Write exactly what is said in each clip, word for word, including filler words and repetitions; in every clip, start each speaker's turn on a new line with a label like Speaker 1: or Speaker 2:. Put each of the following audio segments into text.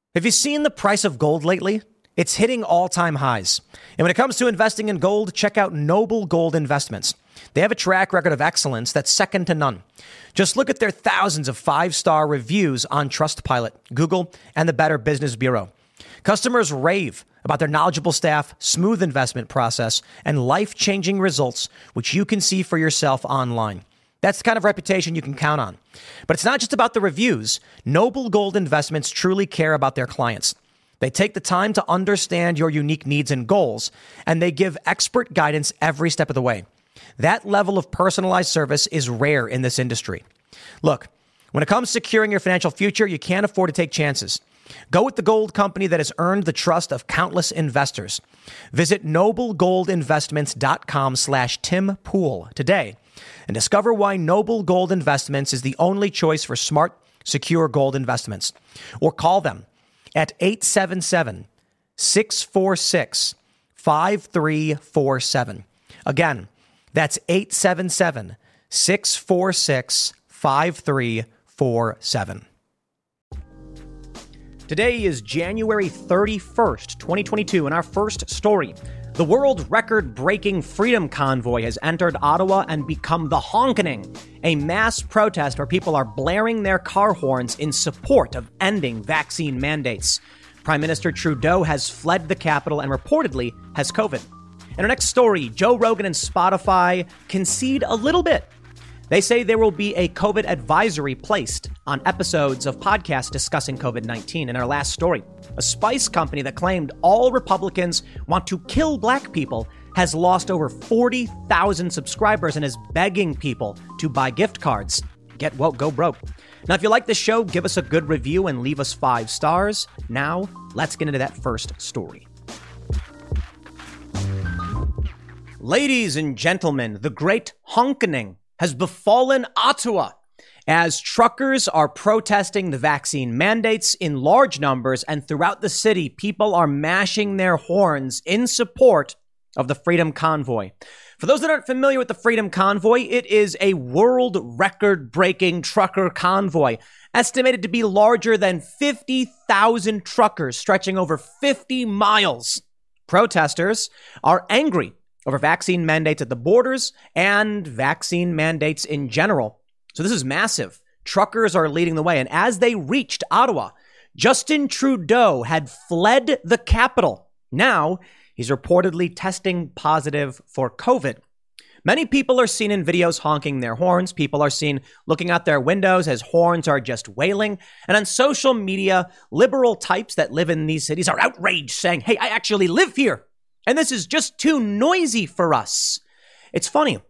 Speaker 1: Have you seen the price of gold lately? It's hitting all-time highs. And when it comes to investing in gold, check out Noble Gold Investments. They have a track record of excellence that's second to none. Just look at their thousands of five-star reviews on Trustpilot, Google, and the Better Business Bureau. Customers rave about their knowledgeable staff, smooth investment process, and life-changing results, which you can see for yourself online. That's the kind of reputation you can count on. But it's not just about the reviews. Noble Gold Investments truly care about their clients. They take the time to understand your unique needs and goals, and they give expert guidance every step of the way. That level of personalized service is rare in this industry. Look, when it comes to securing your financial future, you can't afford to take chances. Go with the gold company that has earned the trust of countless investors. Visit noblegoldinvestments.com slash Tim Pool today and discover why Noble Gold Investments is the only choice for smart, secure gold investments. Or call them at eight seven seven, six four six, five three four seven. Again, that's eight seven seven, six four six, five three four seven. Today is January thirty-first, twenty twenty-two, and our first story. The world record-breaking Freedom Convoy has entered Ottawa and become the Honkening, a mass protest where people are blaring their car horns in support of ending vaccine mandates. Prime Minister Trudeau has fled the capital and reportedly has COVID. In our next story, Joe Rogan and Spotify concede a little bit. They say there will be a COVID advisory placed on episodes of podcasts discussing COVID nineteen. In our last story, a spice company that claimed all Republicans want to kill black people has lost over forty thousand subscribers and is begging people to buy gift cards. Get woke, go broke. Now, if you like this show, give us a good review and leave us five stars. Now, let's get into that first story. Ladies and gentlemen, the great honkening has befallen Ottawa as truckers are protesting the vaccine mandates in large numbers, and throughout the city, people are mashing their horns in support of the Freedom Convoy. For those that aren't familiar with the Freedom Convoy, it is a world record-breaking trucker convoy, estimated to be larger than fifty thousand truckers stretching over fifty miles. Protesters are angry over vaccine mandates at the borders and vaccine mandates in general. So this is massive. Truckers are leading the way. And as they reached Ottawa, Justin Trudeau had fled the capital. Now he's reportedly testing positive for COVID. Many people are seen in videos honking their horns. People are seen looking out their windows as horns are just wailing. And on social media, liberal types that live in these cities are outraged, saying, hey, I actually live here, and this is just too noisy for us. It's funny.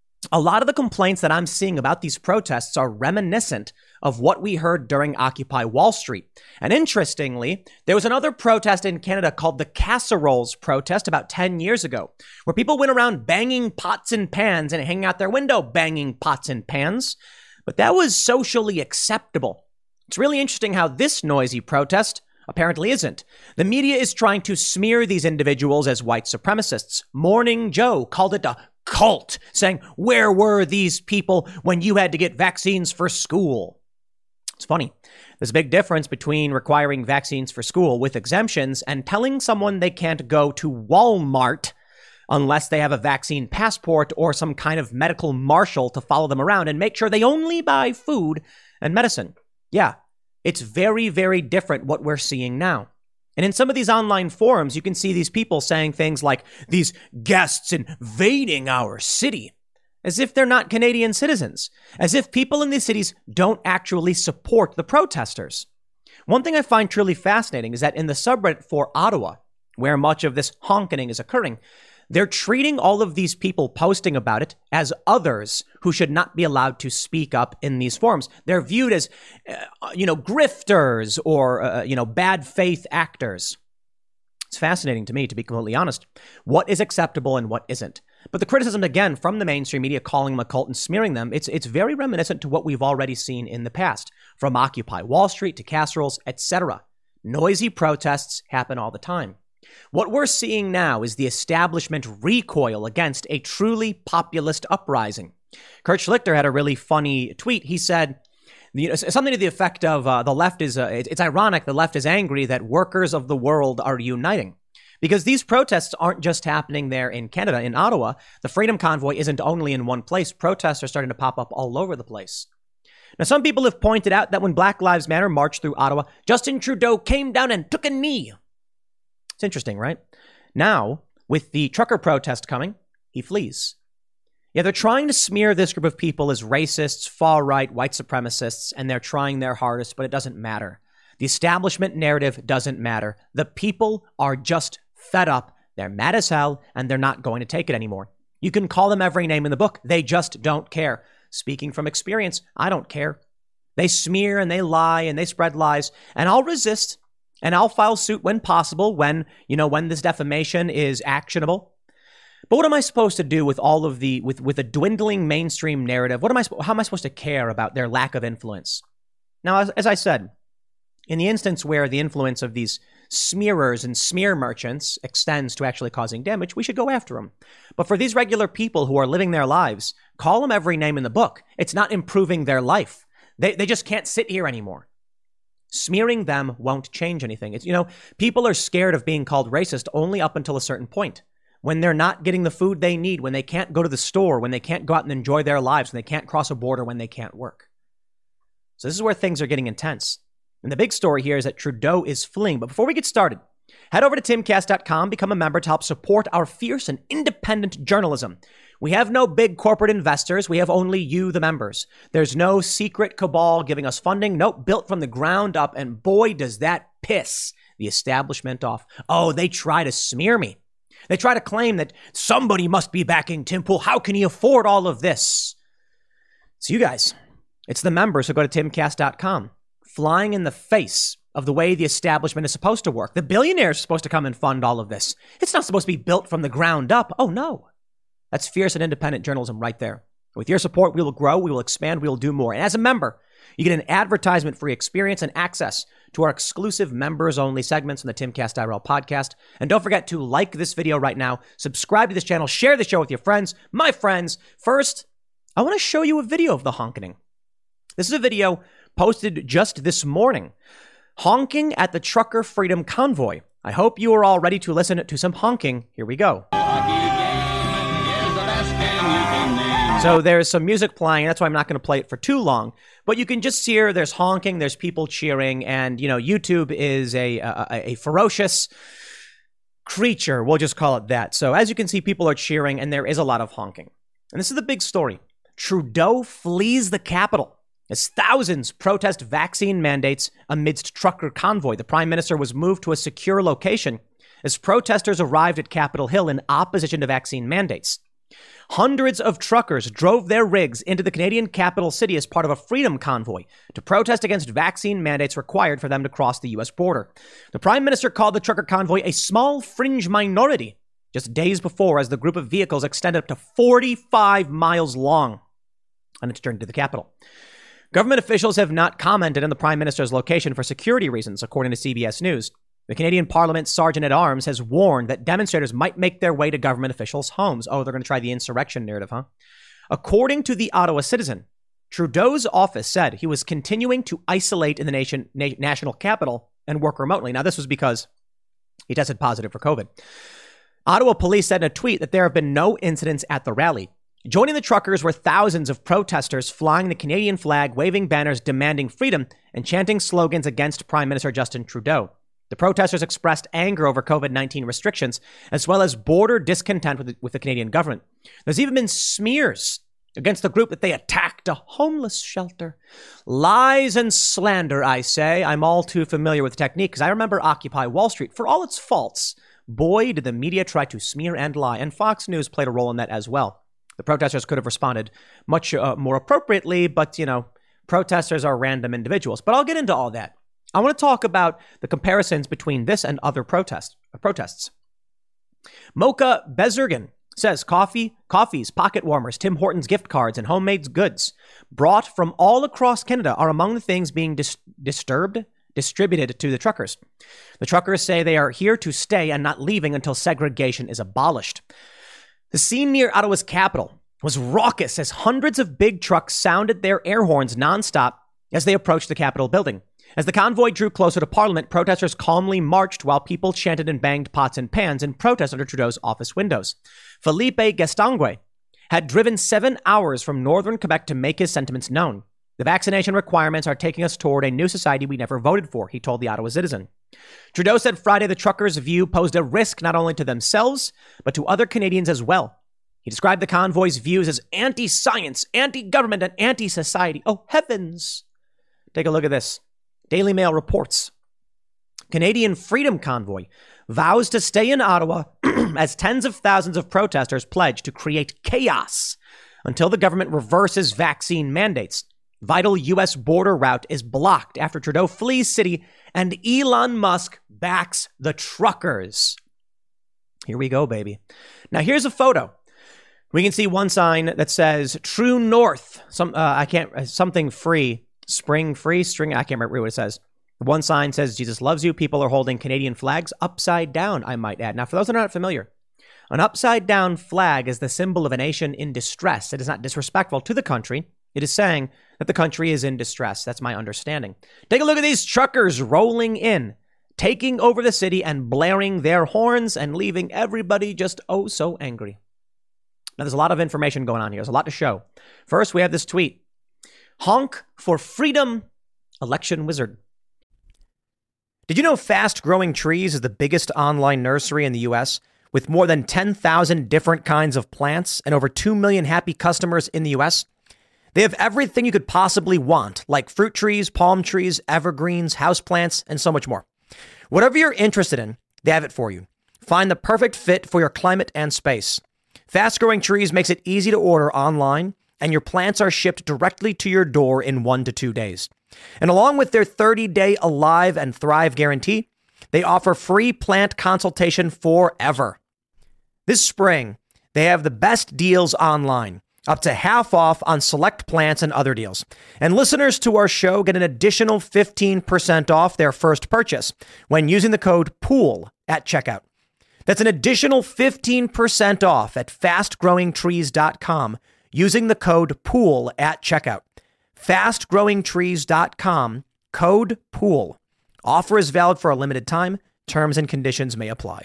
Speaker 1: A lot of the complaints that I'm seeing about these protests are reminiscent of what we heard during Occupy Wall Street. And interestingly, there was another protest in Canada called the Casseroles protest about ten years ago, where people went around banging pots and pans and hanging out their window banging pots and pans. But that was socially acceptable. It's really interesting how this noisy protest apparently isn't. The media is trying to smear these individuals as white supremacists. Morning Joe called it a cult, saying, where were these people when you had to get vaccines for school? It's funny. There's a big difference between requiring vaccines for school with exemptions and telling someone they can't go to Walmart unless they have a vaccine passport or some kind of medical marshal to follow them around and make sure they only buy food and medicine. Yeah. It's very, very different what we're seeing now. And in some of these online forums, you can see these people saying things like, these guests invading our city, as if they're not Canadian citizens, as if people in these cities don't actually support the protesters. One thing I find truly fascinating is that in the subreddit for Ottawa, where much of this honkening is occurring, they're treating all of these people posting about it as others who should not be allowed to speak up in these forums. They're viewed as, uh, you know, grifters or, uh, you know, bad faith actors. It's fascinating to me, to be completely honest, what is acceptable and what isn't. But the criticism, again, from the mainstream media calling them a cult and smearing them, it's it's very reminiscent to what we've already seen in the past, from Occupy Wall Street to casseroles, et cetera. Noisy protests happen all the time. What we're seeing now is the establishment recoil against a truly populist uprising. Kurt Schlichter had a really funny tweet. He said, You know, something to the effect of uh, the left is, uh, it, it's ironic, the left is angry that workers of the world are uniting. Because these protests aren't just happening there in Canada, in Ottawa. The Freedom Convoy isn't only in one place. Protests are starting to pop up all over the place. Now, some people have pointed out that when Black Lives Matter marched through Ottawa, Justin Trudeau came down and took a knee. It's interesting, right? Now, with the trucker protest coming, he flees. Yeah, they're trying to smear this group of people as racists, far-right, white supremacists, and they're trying their hardest, but it doesn't matter. The establishment narrative doesn't matter. The people are just fed up. They're mad as hell, and they're not going to take it anymore. You can call them every name in the book. They just don't care. Speaking from experience, I don't care. They smear and they lie and they spread lies, and I'll resist, and I'll file suit when possible, when, you know, when this defamation is actionable. But what am I supposed to do with all of the, with, with a dwindling mainstream narrative? What am I, how am I supposed to care about their lack of influence? Now, as, as I said, in the instance where the influence of these smearers and smear merchants extends to actually causing damage, we should go after them. But for these regular people who are living their lives, call them every name in the book. It's not improving their life. They, they just can't sit here anymore. Smearing them won't change anything. It's, you know, people are scared of being called racist only up until a certain point. When they're not getting the food they need, when they can't go to the store, when they can't go out and enjoy their lives, when they can't cross a border, when they can't work. So this is where things are getting intense. And the big story here is that Trudeau is fleeing. But before we get started, head over to timcast dot com, become a member to help support our fierce and independent journalism. We have no big corporate investors. We have only you, the members. There's no secret cabal giving us funding. Nope, built from the ground up. And boy, does that piss the establishment off. Oh, they try to smear me. They try to claim that somebody must be backing Tim Pool. How can he afford all of this? It's you guys. It's the members who go to timcast dot com. Flying in the face of the way the establishment is supposed to work. The billionaires are supposed to come and fund all of this. It's not supposed to be built from the ground up. Oh, no. That's fierce and independent journalism right there. With your support, we will grow, we will expand, we will do more. And as a member, you get an advertisement-free experience and access to our exclusive members-only segments on the Timcast I R L podcast. And don't forget to like this video right now, subscribe to this channel, share the show with your friends, my friends. First, I want to show you a video of the honking. This is a video posted just this morning. Honking at the Trucker Freedom Convoy. I hope you are all ready to listen to some honking. Here we go. So there's some music playing. That's why I'm not going to play it for too long. But you can just hear there's honking, there's people cheering, and, you know, YouTube is a, a, a ferocious creature. We'll just call it that. So as you can see, people are cheering, and there is a lot of honking. And this is the big story. Trudeau flees the capital as thousands protest vaccine mandates amidst trucker convoy. The prime minister was moved to a secure location as protesters arrived at Capitol Hill in opposition to vaccine mandates. Hundreds of truckers drove their rigs into the Canadian capital city as part of a freedom convoy to protest against vaccine mandates required for them to cross the U S border. The prime minister called the trucker convoy a small fringe minority just days before, as the group of vehicles extended up to forty-five miles long on its journey to the capital. Government officials have not commented on the prime minister's location for security reasons, according to C B S News. The Canadian Parliament's Sergeant-at-Arms has warned that demonstrators might make their way to government officials' homes. Oh, they're going to try the insurrection narrative, huh? According to the Ottawa Citizen, Trudeau's office said he was continuing to isolate in the nation, na- national capital and work remotely. Now, this was because he tested positive for COVID. Ottawa police said in a tweet that there have been no incidents at the rally. Joining the truckers were thousands of protesters flying the Canadian flag, waving banners demanding freedom, and chanting slogans against Prime Minister Justin Trudeau. The protesters expressed anger over COVID nineteen restrictions, as well as border discontent with the, with the Canadian government. There's even been smears against the group that they attacked a homeless shelter. Lies and slander, I say. I'm all too familiar with the technique because I remember Occupy Wall Street. For all its faults, boy, did the media try to smear and lie, and Fox News played a role in that as well. The protesters could have responded much uh, more appropriately, but, you know, protesters are random individuals. But I'll get into all that. I want to talk about the comparisons between this and other protest, uh, protests. Mocha Bezergan says coffee, coffees, pocket warmers, Tim Hortons gift cards, and homemade goods brought from all across Canada are among the things being dis- disturbed, distributed to the truckers. The truckers say they are here to stay and not leaving until segregation is abolished. The scene near Ottawa's capital was raucous as hundreds of big trucks sounded their air horns nonstop as they approached the Capitol building. As the convoy drew closer to Parliament, protesters calmly marched while people chanted and banged pots and pans in protest under Trudeau's office windows. Felipe Gastongue had driven seven hours from northern Quebec to make his sentiments known. The vaccination requirements are taking us toward a new society we never voted for, he told the Ottawa Citizen. Trudeau said Friday the truckers' view posed a risk not only to themselves, but to other Canadians as well. He described the convoy's views as anti-science, anti-government, and anti-society. Oh, heavens. Take a look at this. Daily Mail reports. Canadian Freedom Convoy vows to stay in Ottawa as tens of thousands of protesters pledge to create chaos until the government reverses vaccine mandates. Vital U S border route is blocked after Trudeau flees city and Elon Musk backs the truckers. Here we go, baby. Now here's a photo. We can see one sign that says True North. Some uh, I can't something free. Spring free string. I can't remember what it says. One sign says Jesus loves you. People are holding Canadian flags upside down, I might add. Now, for those that are not familiar, an upside down flag is the symbol of a nation in distress. It is not disrespectful to the country. It is saying that the country is in distress. That's my understanding. Take a look at these truckers rolling in, taking over the city and blaring their horns and leaving everybody just oh so angry. Now, there's a lot of information going on here. There's a lot to show. First, we have this tweet. Honk for freedom, election wizard. Did you know Fast Growing Trees is the biggest online nursery in the U S with more than ten thousand different kinds of plants and over two million happy customers in the U S? They have everything you could possibly want, like fruit trees, palm trees, evergreens, houseplants, and so much more. Whatever you're interested in, they have it for you. Find the perfect fit for your climate and space. Fast Growing Trees makes it easy to order online, and your plants are shipped directly to your door in one to two days. And along with their thirty-day Alive and Thrive guarantee, they offer free plant consultation forever. This spring, they have the best deals online, up to half off on select plants and other deals. And listeners to our show get an additional fifteen percent off their first purchase when using the code POOL at checkout. That's an additional fifteen percent off at fast growing trees dot com. using the code POOL at checkout. fast growing trees dot com, code POOL. Offer is valid for a limited time. Terms and conditions may apply.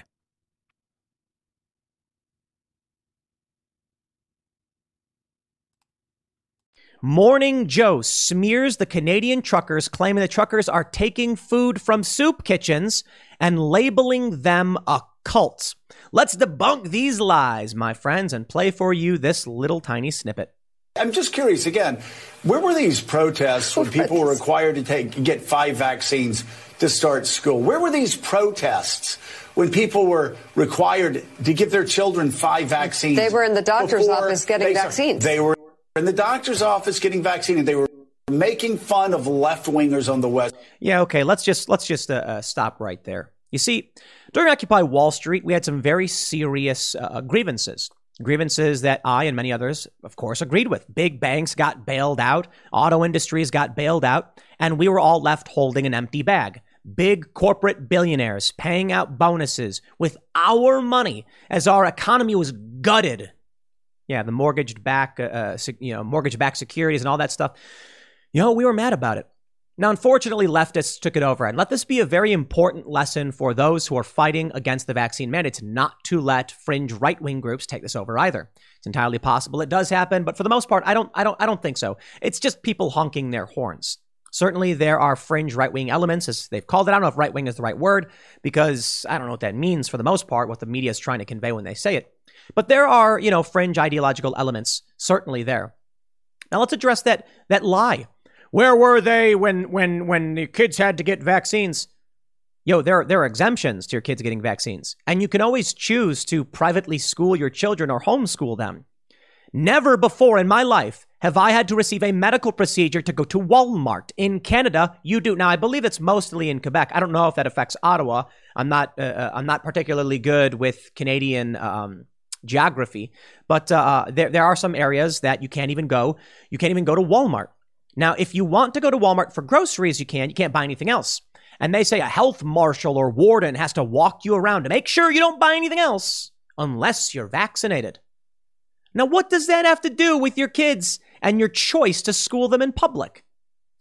Speaker 1: Morning Joe smears the Canadian truckers, claiming the truckers are taking food from soup kitchens and labeling them a cult. Let's debunk these lies, my friends, and play for you this little tiny snippet.
Speaker 2: I'm just curious, again, where were these protests when people were required to take get five vaccines to start school? Where were these protests when people were required to give their children five vaccines?
Speaker 3: They were in the doctor's office getting
Speaker 2: they,
Speaker 3: vaccines.
Speaker 2: They were in the doctor's office getting vaccines, and they were making fun of left-wingers on the West.
Speaker 1: Yeah, okay, let's just let's just uh, uh, stop right there. You see, during Occupy Wall Street, we had some very serious uh, grievances. Grievances that I and many others, of course, agreed with. Big banks got bailed out. Auto industries got bailed out. And we were all left holding an empty bag. Big corporate billionaires paying out bonuses with our money as our economy was gutted. Yeah, the mortgaged back, uh, you know, mortgage backed securities and all that stuff. You know, we were mad about it. Now, unfortunately, leftists took it over. And let this be a very important lesson for those who are fighting against the vaccine mandates, not to let fringe right-wing groups take this over either. It's entirely possible it does happen, but for the most part, I don't, I don't, I don't think so. It's just people honking their horns. Certainly, there are fringe right-wing elements, as they've called it. I don't know if right-wing is the right word, because I don't know what that means for the most part, what the media is trying to convey when they say it. But there are, you know, fringe ideological elements certainly there. Now, let's address that that lie. Where were they when when when the kids had to get vaccines? Yo, there, there are exemptions to your kids getting vaccines. And you can always choose to privately school your children or homeschool them. Never before in my life have I had to receive a medical procedure to go to Walmart. In Canada, you do. Now, I believe it's mostly in Quebec. I don't know if that affects Ottawa. I'm not uh, I'm not particularly good with Canadian um, geography. But uh, there, there are some areas that you can't even go. You can't even go to Walmart. Now, if you want to go to Walmart for groceries, you can. You can't buy anything else. And they say a health marshal or warden has to walk you around to make sure you don't buy anything else unless you're vaccinated. Now, what does that have to do with your kids and your choice to school them in public?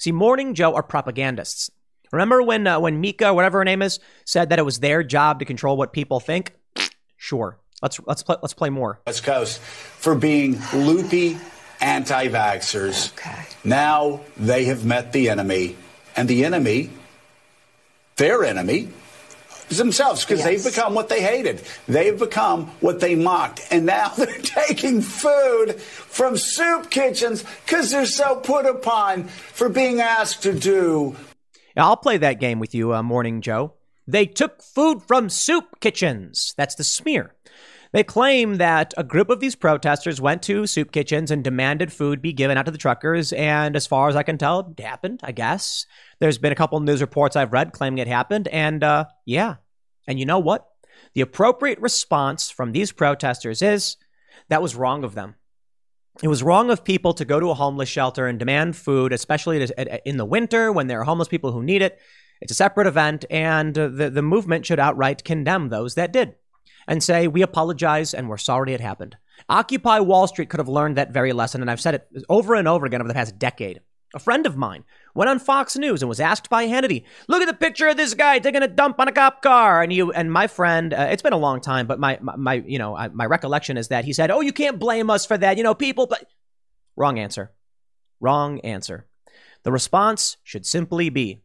Speaker 1: See, Morning Joe are propagandists. Remember when uh, when Mika, whatever her name is, said that it was their job to control what people think? Sure. Let's let's play, let's play more.
Speaker 2: West Coast for being loopy anti-vaxxers.
Speaker 3: Okay.
Speaker 2: Now they have met the enemy, and the enemy, their enemy, is themselves, because
Speaker 3: Yes.
Speaker 2: they've become what they hated. They've become what they mocked, and now they're taking food from soup kitchens because they're so put upon for being asked to do.
Speaker 1: Now, I'll play that game with you, uh, Morning Joe. They took food from soup kitchens. That's the smear. They claim that a group of these protesters went to soup kitchens and demanded food be given out to the truckers. And as far as I can tell, it happened, I guess. There's been a couple news reports I've read claiming it happened. And uh, yeah. And you know what? The appropriate response from these protesters is that was wrong of them. It was wrong of people to go to a homeless shelter and demand food, especially in the winter when there are homeless people who need it. It's a separate event, and the, the movement should outright condemn those that did and say, we apologize and we're sorry it happened. Occupy Wall Street could have learned that very lesson, and I've said it over and over again over the past decade. A friend of mine went on Fox News and was asked by Hannity, look at the picture of this guy taking a dump on a cop car. And you and my friend, uh, it's been a long time, but my, my, my you know, I, my recollection is that he said, oh, you can't blame us for that. You know, people, but wrong answer. Wrong answer. The response should simply be,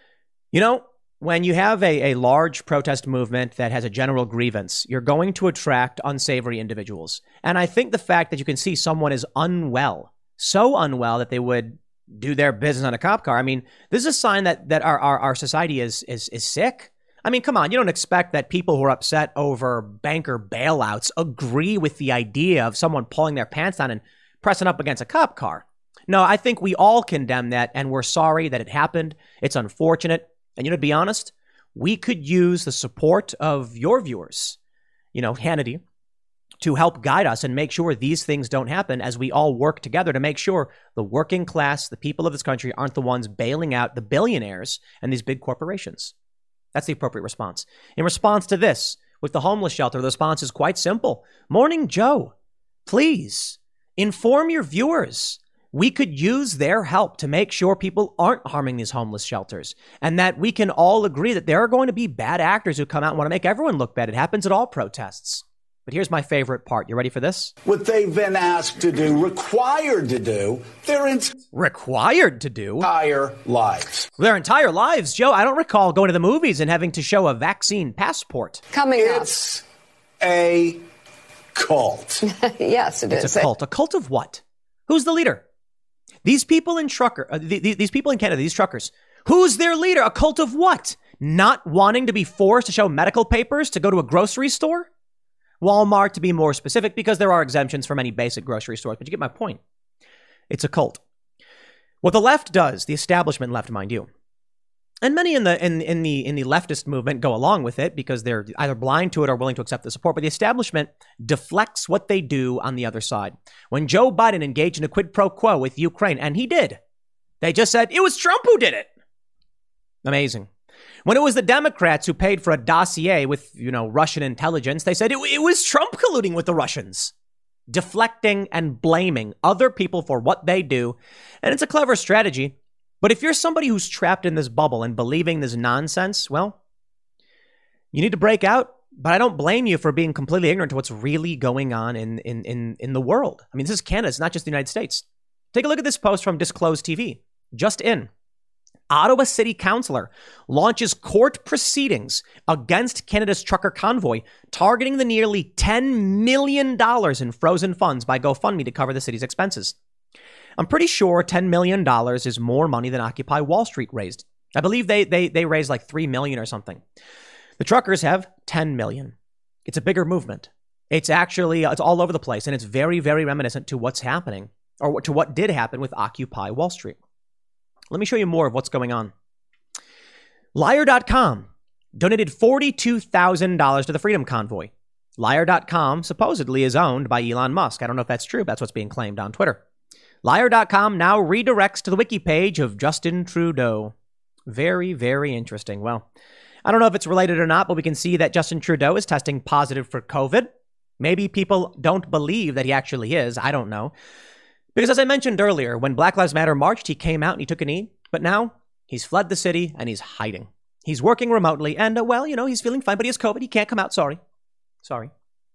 Speaker 1: you know, when you have a, a large protest movement that has a general grievance, you're going to attract unsavory individuals. And I think the fact that you can see someone is unwell, so unwell that they would do their business on a cop car. I mean, this is a sign that that our, our, our society is, is, is sick. I mean, come on, you don't expect that people who are upset over banker bailouts agree with the idea of someone pulling their pants down and pressing up against a cop car. No, I think we all condemn that, and we're sorry that it happened. It's unfortunate. And, you know, to be honest, we could use the support of your viewers, you know, Hannity, to help guide us and make sure these things don't happen as we all work together to make sure the working class, the people of this country, aren't the ones bailing out the billionaires and these big corporations. That's the appropriate response. In response to this, with the homeless shelter, the response is quite simple. Morning Joe, please inform your viewers. We could use their help to make sure people aren't harming these homeless shelters, and that we can all agree that there are going to be bad actors who come out and want to make everyone look bad. It happens at all protests. But here's my favorite part. You ready for this?
Speaker 2: What they've been asked to do, required to do, their
Speaker 1: Required to do?
Speaker 2: entire lives.
Speaker 1: Their entire lives, Joe. I don't recall going to the movies and having to show a vaccine passport.
Speaker 3: Coming
Speaker 2: It's a cult.
Speaker 3: up. Yes, it
Speaker 1: It's
Speaker 3: is.
Speaker 1: a cult. A cult of what? Who's the leader? These people in trucker, uh, the, the, these people in Canada, these truckers. Who's their leader? A cult of what? Not wanting to be forced to show medical papers to go to a grocery store? Walmart, to be more specific, because there are exemptions for many basic grocery stores. But you get my point. It's a cult. What the left does, the establishment left, mind you, and many in the in in the in the leftist movement go along with it because they're either blind to it or willing to accept the support. But the establishment deflects what they do on the other side. When Joe Biden engaged in a quid pro quo with Ukraine, and he did, they just said it was Trump who did it. Amazing. When it was the Democrats who paid for a dossier with, you know, Russian intelligence, they said it, it was Trump colluding with the Russians, deflecting and blaming other people for what they do. And it's a clever strategy. But if you're somebody who's trapped in this bubble and believing this nonsense, well, you need to break out. But I don't blame you for being completely ignorant to what's really going on in, in, in, in the world. I mean, this is Canada. It's not just the United States. Take a look at this post from Disclosed T V. Just in. Ottawa City Councillor launches court proceedings against Canada's trucker convoy, targeting the nearly ten million dollars in frozen funds by GoFundMe to cover the city's expenses. I'm pretty sure ten million dollars is more money than Occupy Wall Street raised. I believe they they they raised like three million dollars or something. The truckers have ten million dollars. It's a bigger movement. It's actually, it's all over the place, and it's very, very reminiscent to what's happening, or to what did happen with Occupy Wall Street. Let me show you more of what's going on. Liar dot com donated forty-two thousand dollars to the Freedom Convoy. Liar dot com supposedly is owned by Elon Musk. I don't know if that's true. But that's what's being claimed on Twitter. Liar dot com now redirects to the wiki page of Justin Trudeau. Very, very interesting. Well, I don't know if it's related or not, but we can see that Justin Trudeau is testing positive for COVID. Maybe people don't believe that he actually is. I don't know. Because as I mentioned earlier, when Black Lives Matter marched, he came out and he took a knee. But now he's fled the city and he's hiding. He's working remotely and, uh, well, you know, he's feeling fine, but he has COVID. He can't come out. Sorry. Sorry.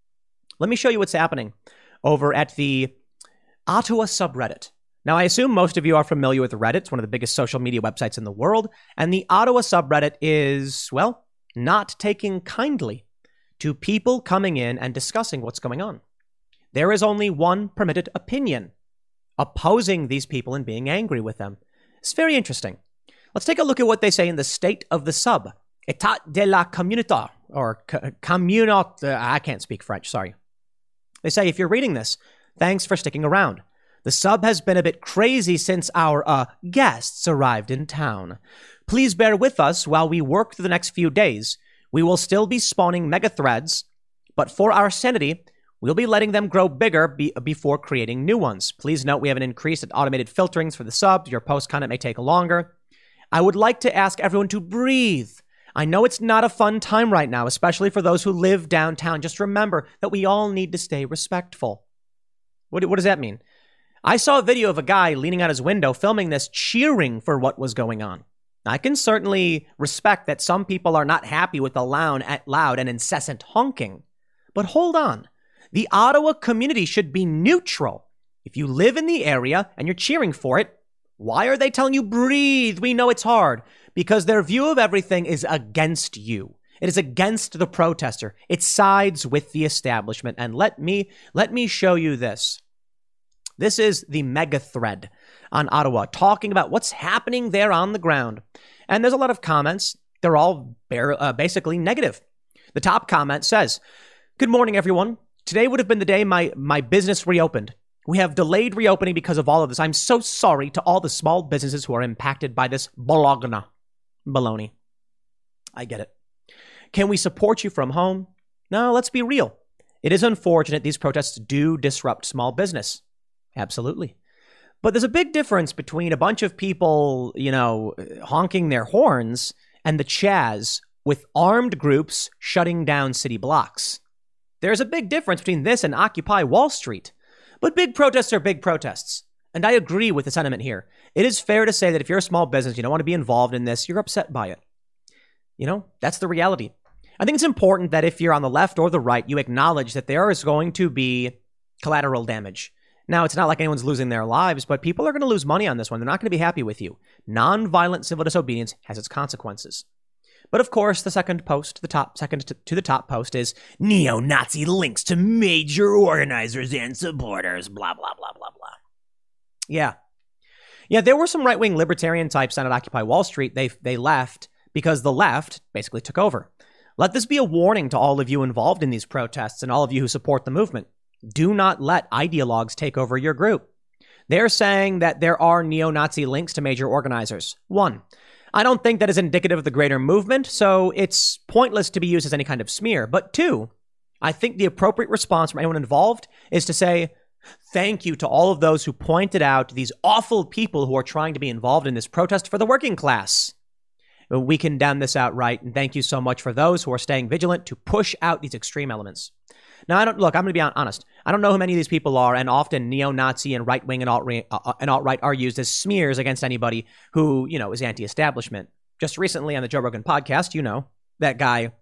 Speaker 1: Let me show you what's happening over at the Ottawa subreddit. Now, I assume most of you are familiar with Reddit. It's one of the biggest social media websites in the world. And the Ottawa subreddit is, well, not taking kindly to people coming in and discussing what's going on. There is only one permitted opinion, opposing these people and being angry with them. It's very interesting. Let's take a look at what they say in the state of the sub. État de la communauté, or communauté. I can't speak French, sorry. They say, if you're reading this, thanks for sticking around. The sub has been a bit crazy since our uh, guests arrived in town. Please bear with us while we work through the next few days. We will still be spawning mega threads, but for our sanity, we'll be letting them grow bigger be- before creating new ones. Please note we have an increase in automated filterings for the subs. Your post content may take longer. I would like to ask everyone to breathe. I know it's not a fun time right now, especially for those who live downtown. Just remember that we all need to stay respectful. What, what does that mean? I saw a video of a guy leaning out his window filming this, cheering for what was going on. I can certainly respect that some people are not happy with the loud, loud and incessant honking. But hold on. The Ottawa community should be neutral. If you live in the area and you're cheering for it, why are they telling you breathe? We know it's hard. Because their view of everything is against you. It is against the protester. It sides with the establishment. And let me let me show you this. This is the mega thread on Ottawa, talking about what's happening there on the ground. And there's a lot of comments. They're all bare, uh, basically negative. The top comment says, "Good morning, everyone. Today would have been the day my, my business reopened. We have delayed reopening because of all of this. I'm so sorry to all the small businesses who are impacted by this bologna." Baloney. I get it. Can we support you from home? No, let's be real. It is unfortunate these protests do disrupt small business. Absolutely. But there's a big difference between a bunch of people, you know, honking their horns and the Chaz with armed groups shutting down city blocks. There's a big difference between this and Occupy Wall Street. But big protests are big protests. And I agree with the sentiment here. It is fair to say that if you're a small business, you don't want to be involved in this, you're upset by it. You know, that's the reality. I think it's important that if you're on the left or the right, you acknowledge that there is going to be collateral damage. Now, it's not like anyone's losing their lives, but people are going to lose money on this one. They're not going to be happy with you. Non-violent civil disobedience has its consequences. But of course, the second post, the top second to, to the top post is neo-Nazi links to major organizers and supporters, blah, blah, blah, blah, blah. Yeah. Yeah, there were some right-wing libertarian types down at Occupy Wall Street. They they left because the left basically took over. Let this be a warning to all of you involved in these protests and all of you who support the movement. Do not let ideologues take over your group. They're saying that there are neo-Nazi links to major organizers. One, I don't think that is indicative of the greater movement, so it's pointless to be used as any kind of smear. But two, I think the appropriate response from anyone involved is to say, thank you to all of those who pointed out these awful people who are trying to be involved in this protest for the working class. We condemn this outright, and thank you so much for those who are staying vigilant to push out these extreme elements. Now, I don't look, I'm going to be honest. I don't know who many of these people are, and often neo-Nazi and right-wing and alt-right, uh, and alt-right are used as smears against anybody who, you know, is anti-establishment. Just recently on the Joe Rogan podcast, you know, that guy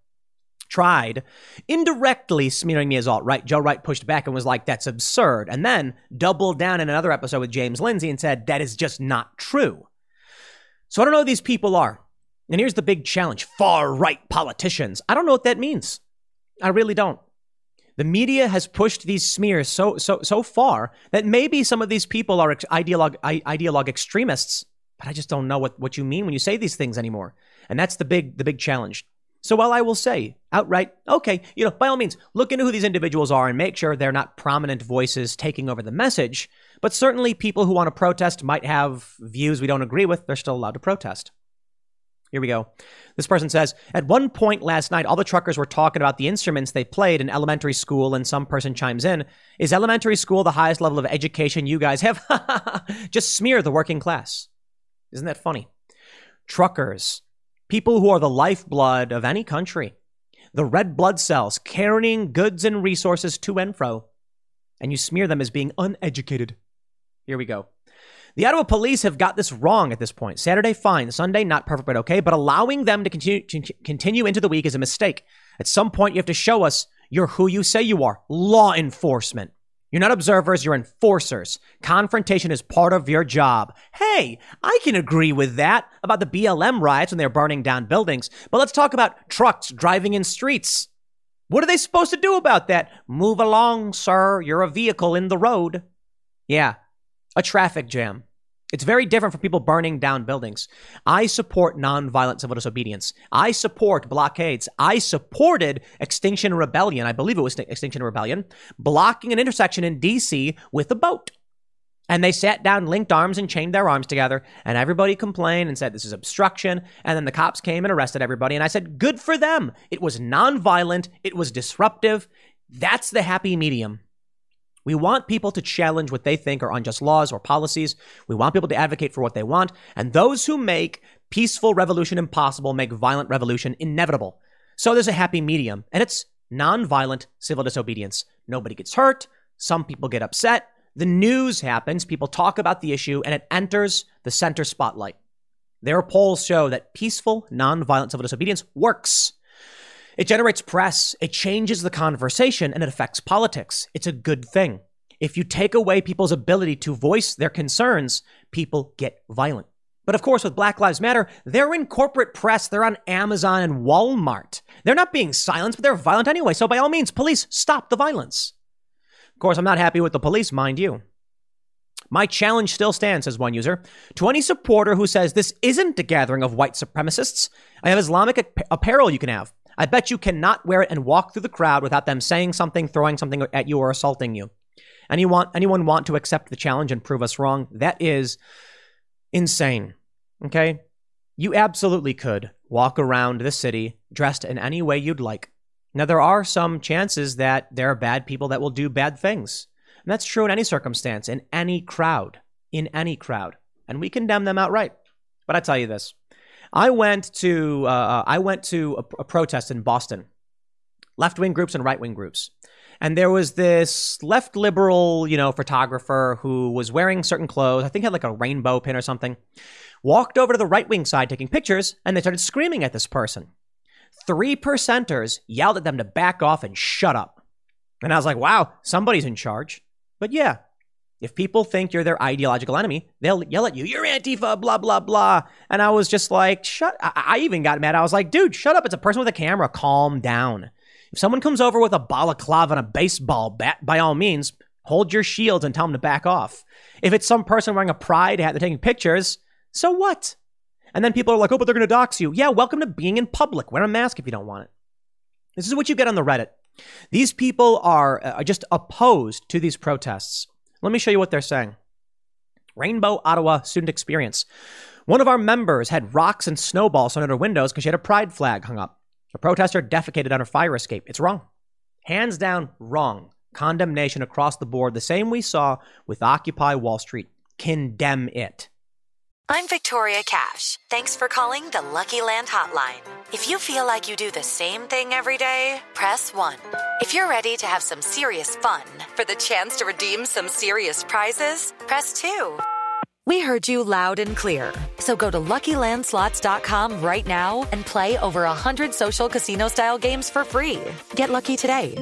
Speaker 1: tried indirectly smearing me as alt-right. Joe Wright pushed back and was like, that's absurd. And then doubled down in another episode with James Lindsay and said, that is just not true. So I don't know who these people are. And here's the big challenge. Far-right politicians. I don't know what that means. I really don't. The media has pushed these smears so so so far that maybe some of these people are ideologue, ideologue extremists, but I just don't know what, what you mean when you say these things anymore. And that's the big the big challenge. So while I will say outright, okay, you know, by all means, look into who these individuals are and make sure they're not prominent voices taking over the message. But certainly people who want to protest might have views we don't agree with. They're still allowed to protest. Here we go. This person says, at one point last night, all the truckers were talking about the instruments they played in elementary school, and some person chimes in, is elementary school the highest level of education you guys have? Just smear the working class. Isn't that funny? Truckers, people who are the lifeblood of any country, the red blood cells carrying goods and resources to and fro, and you smear them as being uneducated. Here we go. The Ottawa police have got this wrong at this point. Saturday, fine. Sunday, not perfect, but okay. But allowing them to continue, continue into the week is a mistake. At some point, you have to show us you're who you say you are. Law enforcement. You're not observers, you're enforcers. Confrontation is part of your job. Hey, I can agree with that about the B L M riots when they're burning down buildings. But let's talk about trucks driving in streets. What are they supposed to do about that? Move along, sir. You're a vehicle in the road. Yeah, a traffic jam. It's very different from people burning down buildings. I support nonviolent civil disobedience. I support blockades. I supported Extinction Rebellion. I believe it was Extinction Rebellion, blocking an intersection in D C with a boat. And they sat down, linked arms, and chained their arms together. And everybody complained and said, this is obstruction. And then the cops came and arrested everybody. And I said, good for them. It was nonviolent. It was disruptive. That's the happy medium. We want people to challenge what they think are unjust laws or policies. We want people to advocate for what they want. And those who make peaceful revolution impossible make violent revolution inevitable. So there's a happy medium, and it's nonviolent civil disobedience. Nobody gets hurt. Some people get upset. The news happens. People talk about the issue, and it enters the center spotlight. Their polls show that peaceful, nonviolent civil disobedience works. It generates press, it changes the conversation, and it affects politics. It's a good thing. If you take away people's ability to voice their concerns, people get violent. But of course, with Black Lives Matter, they're in corporate press. They're on Amazon and Walmart. They're not being silenced, but they're violent anyway. So by all means, police, stop the violence. Of course, I'm not happy with the police, mind you. My challenge still stands, says one user. To any supporter who says this isn't a gathering of white supremacists, I have Islamic ap- apparel you can have. I bet you cannot wear it and walk through the crowd without them saying something, throwing something at you, or assaulting you. Anyone, anyone want to accept the challenge and prove us wrong? That is insane. Okay? You absolutely could walk around the city dressed in any way you'd like. Now, there are some chances that there are bad people that will do bad things. And that's true in any circumstance, in any crowd, in any crowd. And we condemn them outright. But I tell you this. I went to uh, I went to a, a protest in Boston, left-wing groups and right-wing groups. And there was this left liberal, you know, photographer who was wearing certain clothes. I think had like a rainbow pin or something. Walked over to the right-wing side taking pictures, and they started screaming at this person. Three percenters yelled at them to back off and shut up. And I was like, wow, somebody's in charge. But yeah. If people think you're their ideological enemy, they'll yell at you, you're Antifa, blah, blah, blah. And I was just like, shut, I, I even got mad. I was like, dude, shut up. It's a person with a camera. Calm down. If someone comes over with a balaclava and a baseball bat, by all means, hold your shields and tell them to back off. If it's some person wearing a pride hat, they're taking pictures, so what? And then people are like, oh, but they're going to dox you. Yeah, welcome to being in public. Wear a mask if you don't want it. This is what you get on the Reddit. These people are uh, just opposed to these protests. Let me show you what they're saying. Rainbow Ottawa Student Experience. One of our members had rocks and snowballs thrown at her windows because she had a pride flag hung up. A protester defecated on her fire escape. It's wrong. Hands down, wrong. Condemnation across the board. The same we saw with Occupy Wall Street. Condemn it.
Speaker 4: I'm Victoria Cash. Thanks for calling the Lucky Land Hotline. If you feel like you do the same thing every day, press one. If you're ready to have some serious fun for the chance to redeem some serious prizes, press two. We heard you loud and clear. So go to Lucky Land Slots dot com right now and play over one hundred social casino-style games for free. Get lucky today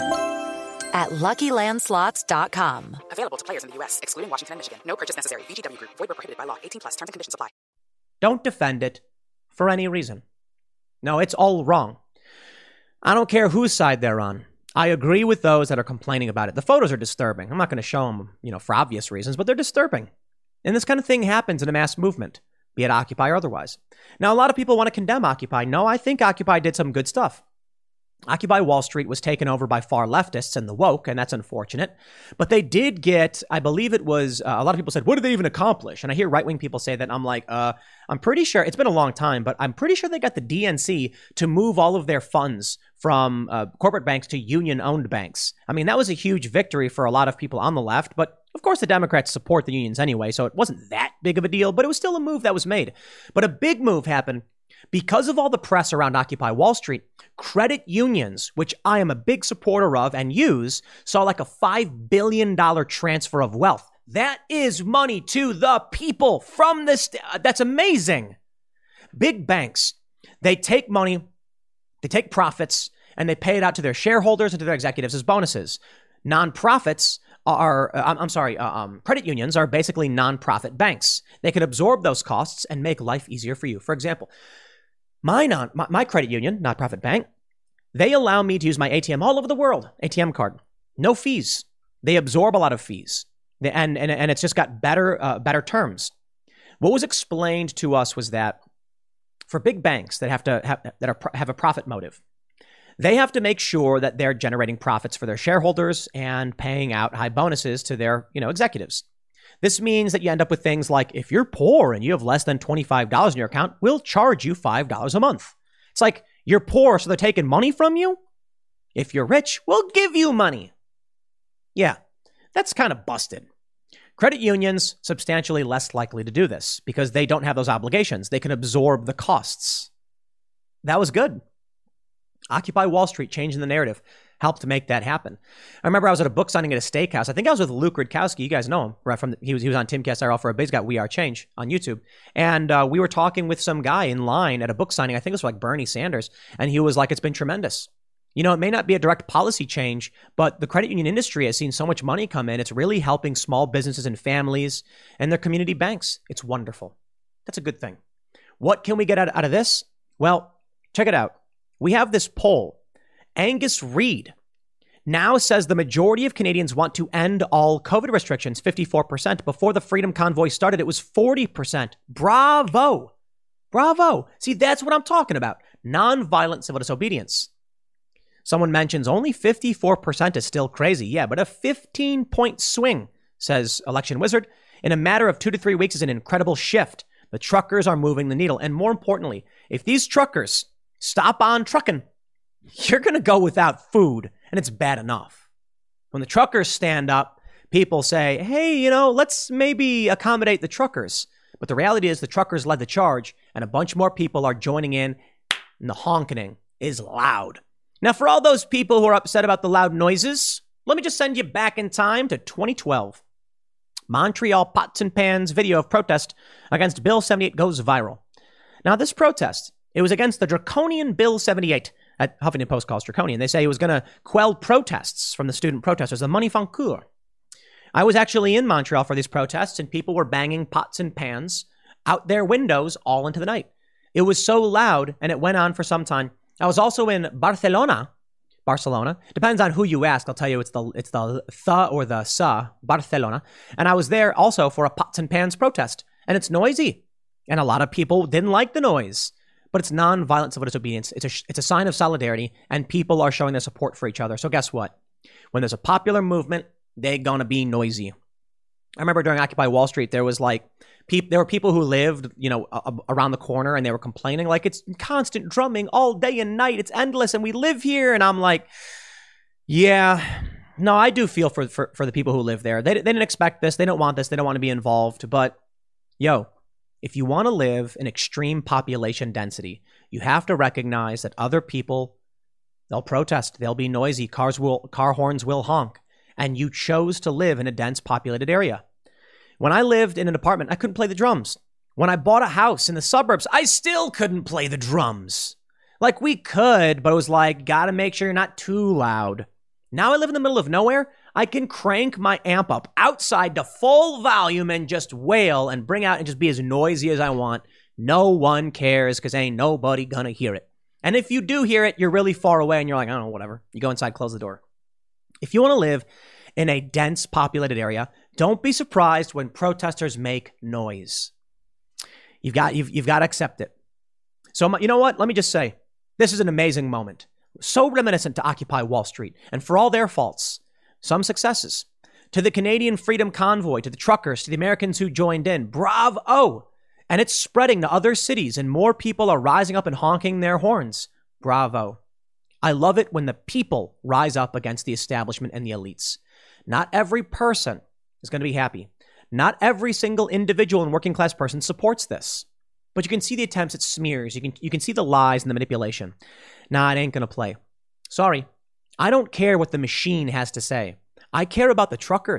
Speaker 4: at Lucky Land Slots dot com.
Speaker 5: Available to players in the U S, excluding Washington and Michigan. No purchase necessary. V G W Group. Void where prohibited by law. eighteen plus. Terms and conditions apply.
Speaker 1: Don't defend it for any reason. No, it's all wrong. I don't care whose side they're on. I agree with those that are complaining about it. The photos are disturbing. I'm not going to show them, you know, for obvious reasons, but they're disturbing. And this kind of thing happens in a mass movement, be it Occupy or otherwise. Now, a lot of people want to condemn Occupy. No, I think Occupy did some good stuff. Occupy Wall Street was taken over by far leftists and the woke, and that's unfortunate. But they did get, I believe it was, uh, a lot of people said, what did they even accomplish? And I hear right-wing people say that, and I'm like, uh, I'm pretty sure, it's been a long time, but I'm pretty sure they got the D N C to move all of their funds from uh, corporate banks to union-owned banks. I mean, that was a huge victory for a lot of people on the left, but of course the Democrats support the unions anyway, so it wasn't that big of a deal, but it was still a move that was made. But a big move happened. Because of all the press around Occupy Wall Street, credit unions, which I am a big supporter of and use, saw like a five billion dollars transfer of wealth. That is money to the people from this. That's amazing. Big banks, they take money, they take profits, and they pay it out to their shareholders and to their executives as bonuses. Nonprofits are, uh, I'm, I'm sorry, uh, um, credit unions are basically nonprofit banks. They can absorb those costs and make life easier for you. For example, my, non, my, my credit union, nonprofit bank, they allow me to use my A T M all over the world, A T M card. No fees. They absorb a lot of fees. They, and, and, and it's just got better, uh, better terms. What was explained to us was that for big banks that have to have, that are, have a profit motive, they have to make sure that they're generating profits for their shareholders and paying out high bonuses to their, you know, executives. This means that you end up with things like, if you're poor and you have less than twenty-five dollars in your account, we'll charge you five dollars a month. It's like, you're poor, so they're taking money from you? If you're rich, we'll give you money. Yeah, that's kind of busted. Credit unions, substantially less likely to do this because they don't have those obligations. They can absorb the costs. That was good. Occupy Wall Street, changing the narrative, helped to make that happen. I remember I was at a book signing at a steakhouse. I think I was with Luke Rudkowski. You guys know him, right? From the, he was he was on Timcast I R L for a bit. He's got We Are Change on YouTube, and uh, we were talking with some guy in line at a book signing. I think it was like Bernie Sanders, and he was like, "It's been tremendous. You know, it may not be a direct policy change, but the credit union industry has seen so much money come in. It's really helping small businesses and families and their community banks. It's wonderful. That's a good thing. What can we get out, out of this? Well, check it out. We have this poll. Angus Reid now says the majority of Canadians want to end all COVID restrictions, fifty-four percent. Before the Freedom Convoy started, it was forty percent. Bravo. Bravo. See, that's what I'm talking about. Nonviolent civil disobedience. Someone mentions only fifty-four percent is still crazy. Yeah, but a fifteen point swing, says Election Wizard, in a matter of two to three weeks is an incredible shift. The truckers are moving the needle. And more importantly, if these truckers stop on trucking, you're going to go without food, and it's bad enough. When the truckers stand up, people say, hey, you know, let's maybe accommodate the truckers. But the reality is the truckers led the charge, and a bunch more people are joining in, and the honking is loud. Now, for all those people who are upset about the loud noises, let me just send you back in time to twenty twelve. Montreal Pots and Pans video of protest against Bill seventy-eight goes viral. Now, this protest, it was against the draconian Bill seventy-eight. At Huffington Post calls draconian. They say it was going to quell protests from the student protesters, the Manifencourt. I was actually in Montreal for these protests, and people were banging pots and pans out their windows all into the night. It was so loud, and it went on for some time. I was also in Barcelona. Barcelona. Depends on who you ask. I'll tell you it's the it's the th or the sa, Barcelona. And I was there also for a pots and pans protest. And it's noisy. And a lot of people didn't like the noise. But it's non-violent civil disobedience. It's a, it's a sign of solidarity. And people are showing their support for each other. So guess what? When there's a popular movement, they're going to be noisy. I remember during Occupy Wall Street, there was like, peop- there were people who lived, you know, a- around the corner, and they were complaining like it's constant drumming all day and night. It's endless, and we live here. And I'm like, yeah, no, I do feel for, for, for the people who live there. They, they didn't expect this. They don't want this. They don't want to be involved. But yo, if you want to live in extreme population density, you have to recognize that other people, they'll protest. They'll be noisy. Cars will, car horns will honk. And you chose to live in a dense populated area. When I lived in an apartment, I couldn't play the drums. When I bought a house in the suburbs, I still couldn't play the drums. Like, we could, but it was like, gotta make sure you're not too loud. Now I live in the middle of nowhere. I can crank my amp up outside to full volume and just wail and bring out and just be as noisy as I want. No one cares because ain't nobody gonna hear it. And if you do hear it, you're really far away and you're like, I don't know, whatever. You go inside, close the door. If you want to live in a dense populated area, don't be surprised when protesters make noise. You've got, you've, you've got to accept it. So you know what? Let me just say, this is an amazing moment. So reminiscent to Occupy Wall Street. And for all their faults, some successes. To the Canadian Freedom Convoy, to the truckers, to the Americans who joined in, bravo. And it's spreading to other cities and more people are rising up and honking their horns. Bravo. I love it when the people rise up against the establishment and the elites. Not every person is going to be happy. Not every single individual and working class person supports this. But you can see the attempts at smears. You can you can see the lies and the manipulation. Nah, it ain't going to play. Sorry. I don't care what the machine has to say. I care about the truckers.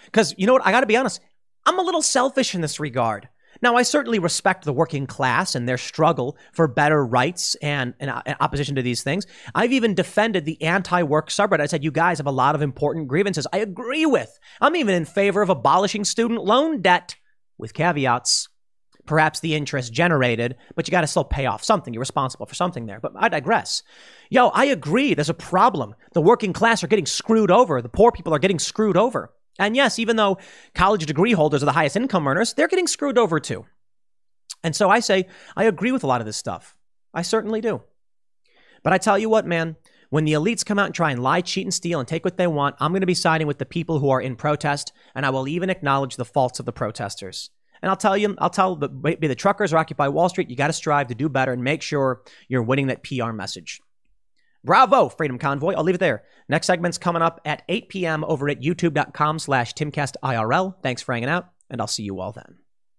Speaker 1: Because you know what? I got to be honest. I'm a little selfish in this regard. Now, I certainly respect the working class and their struggle for better rights and in opposition to these things. I've even defended the anti-work subreddit. I said, you guys have a lot of important grievances I agree with. I'm even in favor of abolishing student loan debt with caveats. Perhaps the interest generated, but you got to still pay off something. You're responsible for something there. But I digress. Yo, I agree. There's a problem. The working class are getting screwed over. The poor people are getting screwed over. And yes, even though college degree holders are the highest income earners, they're getting screwed over too. And so I say, I agree with a lot of this stuff. I certainly do. But I tell you what, man, when the elites come out and try and lie, cheat, and steal and take what they want, I'm going to be siding with the people who are in protest, and I will even acknowledge the faults of the protesters. And I'll tell you, I'll tell the, be the truckers or Occupy Wall Street, you got to strive to do better and make sure you're winning that P R message. Bravo, Freedom Convoy. I'll leave it there. Next segment's coming up at eight p.m. over at youtube.com slash timcastirl. Thanks for hanging out, and I'll see you all then.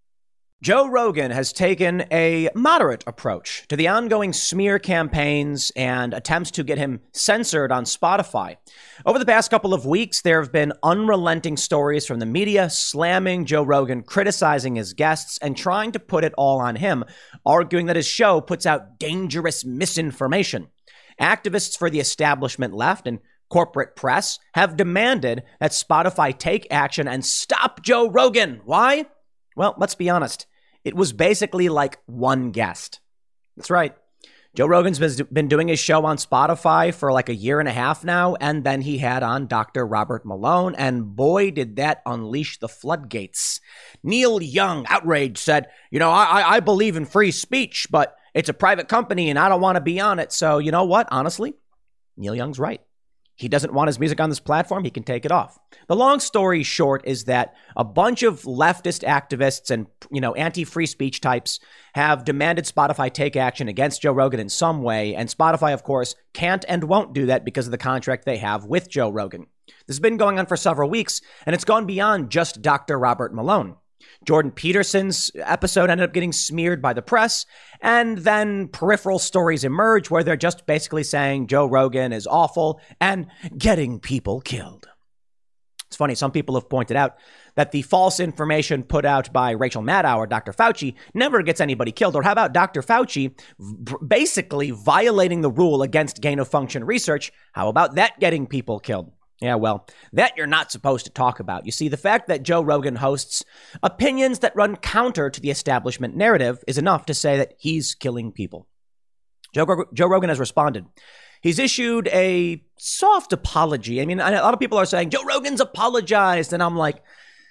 Speaker 1: Joe Rogan has taken a moderate approach to the ongoing smear campaigns and attempts to get him censored on Spotify. Over the past couple of weeks, there have been unrelenting stories from the media slamming Joe Rogan, criticizing his guests, and trying to put it all on him, arguing that his show puts out dangerous misinformation. Activists for the establishment left and corporate press have demanded that Spotify take action and stop Joe Rogan. Why? Well, let's be honest. It was basically like one guest. That's right. Joe Rogan's been doing his show on Spotify for like a year and a half now, and then he had on Doctor Robert Malone, and boy, did that unleash the floodgates. Neil Young, outraged, said, you know, I, I believe in free speech, but it's a private company and I don't want to be on it. So you know what? Honestly, Neil Young's right. He doesn't want his music on this platform. He can take it off. The long story short is that a bunch of leftist activists and, you know, anti-free speech types have demanded Spotify take action against Joe Rogan in some way. And Spotify, of course, can't and won't do that because of the contract they have with Joe Rogan. This has been going on for several weeks, and it's gone beyond just Doctor Robert Malone. Jordan Peterson's episode ended up getting smeared by the press, and then peripheral stories emerge where they're just basically saying Joe Rogan is awful and getting people killed. It's funny, some people have pointed out that the false information put out by Rachel Maddow or Doctor Fauci never gets anybody killed. Or how about Doctor Fauci basically violating the rule against gain-of-function research? How about that getting people killed? Yeah, well, that you're not supposed to talk about. You see, the fact that Joe Rogan hosts opinions that run counter to the establishment narrative is enough to say that he's killing people. Joe, Joe Rogan has responded. He's issued a soft apology. I mean, a lot of people are saying, Joe Rogan's apologized. And I'm like,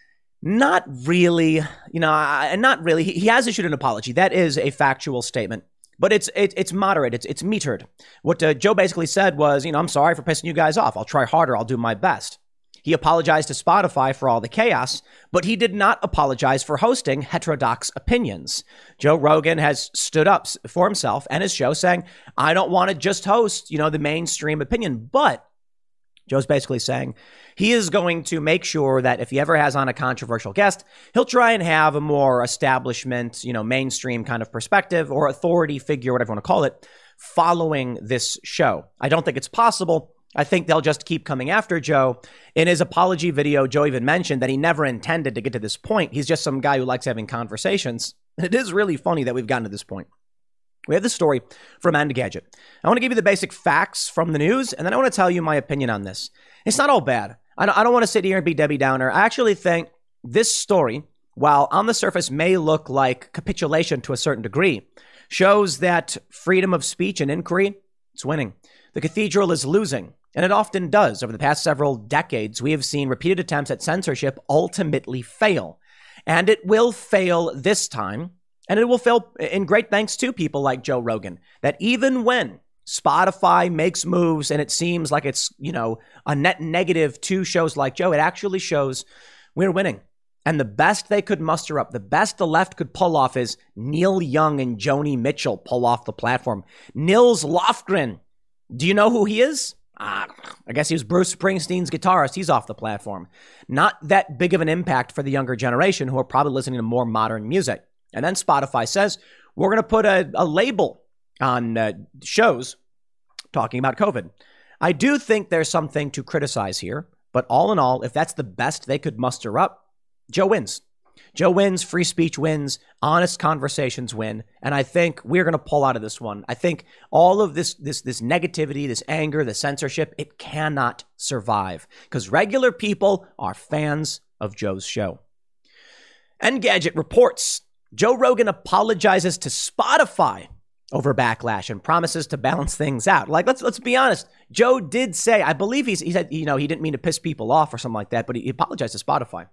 Speaker 1: not really. You know, I, not really. He, he has issued an apology. That is a factual statement. But it's it, it's moderate. It's it's metered. What uh, Joe basically said was, you know, I'm sorry for pissing you guys off. I'll try harder. I'll do my best. He apologized to Spotify for all the chaos, but he did not apologize for hosting heterodox opinions. Joe Rogan has stood up for himself and his show saying, I don't want to just host, you know, the mainstream opinion. But Joe's basically saying he is going to make sure that if he ever has on a controversial guest, he'll try and have a more establishment, you know, mainstream kind of perspective or authority figure, whatever you want to call it, following this show. I don't think it's possible. I think they'll just keep coming after Joe. In his apology video, Joe even mentioned that he never intended to get to this point. He's just some guy who likes having conversations. It is really funny that we've gotten to this point. We have this story from Engadget. I want to give you the basic facts from the news, and then I want to tell you my opinion on this. It's not all bad. I don't, I don't want to sit here and be Debbie Downer. I actually think this story, while on the surface may look like capitulation to a certain degree, shows that freedom of speech and inquiry, it's winning. The cathedral is losing, and it often does. Over the past several decades, we have seen repeated attempts at censorship ultimately fail. And it will fail this time. And it will fail in great thanks to people like Joe Rogan, that even when Spotify makes moves and it seems like it's, you know, a net negative to shows like Joe, it actually shows we're winning. And the best they could muster up, the best the left could pull off is Neil Young and Joni Mitchell pull off the platform. Nils Lofgren, do you know who he is? Ah, I guess he was Bruce Springsteen's guitarist. He's off the platform. Not that big of an impact for the younger generation who are probably listening to more modern music. And then Spotify says, we're going to put a, a label on uh, shows talking about COVID. I do think there's something to criticize here. But all in all, if that's the best they could muster up, Joe wins. Joe wins, free speech wins, honest conversations win, and I think we're going to pull out of this one. I think all of this this this negativity, this anger, the censorship, it cannot survive because regular people are fans of Joe's show. Engadget reports Joe Rogan apologizes to Spotify over backlash and promises to balance things out. Like, let's let's be honest. Joe did say, I believe he's, he said, you know, he didn't mean to piss people off or something like that, but he apologized to Spotify.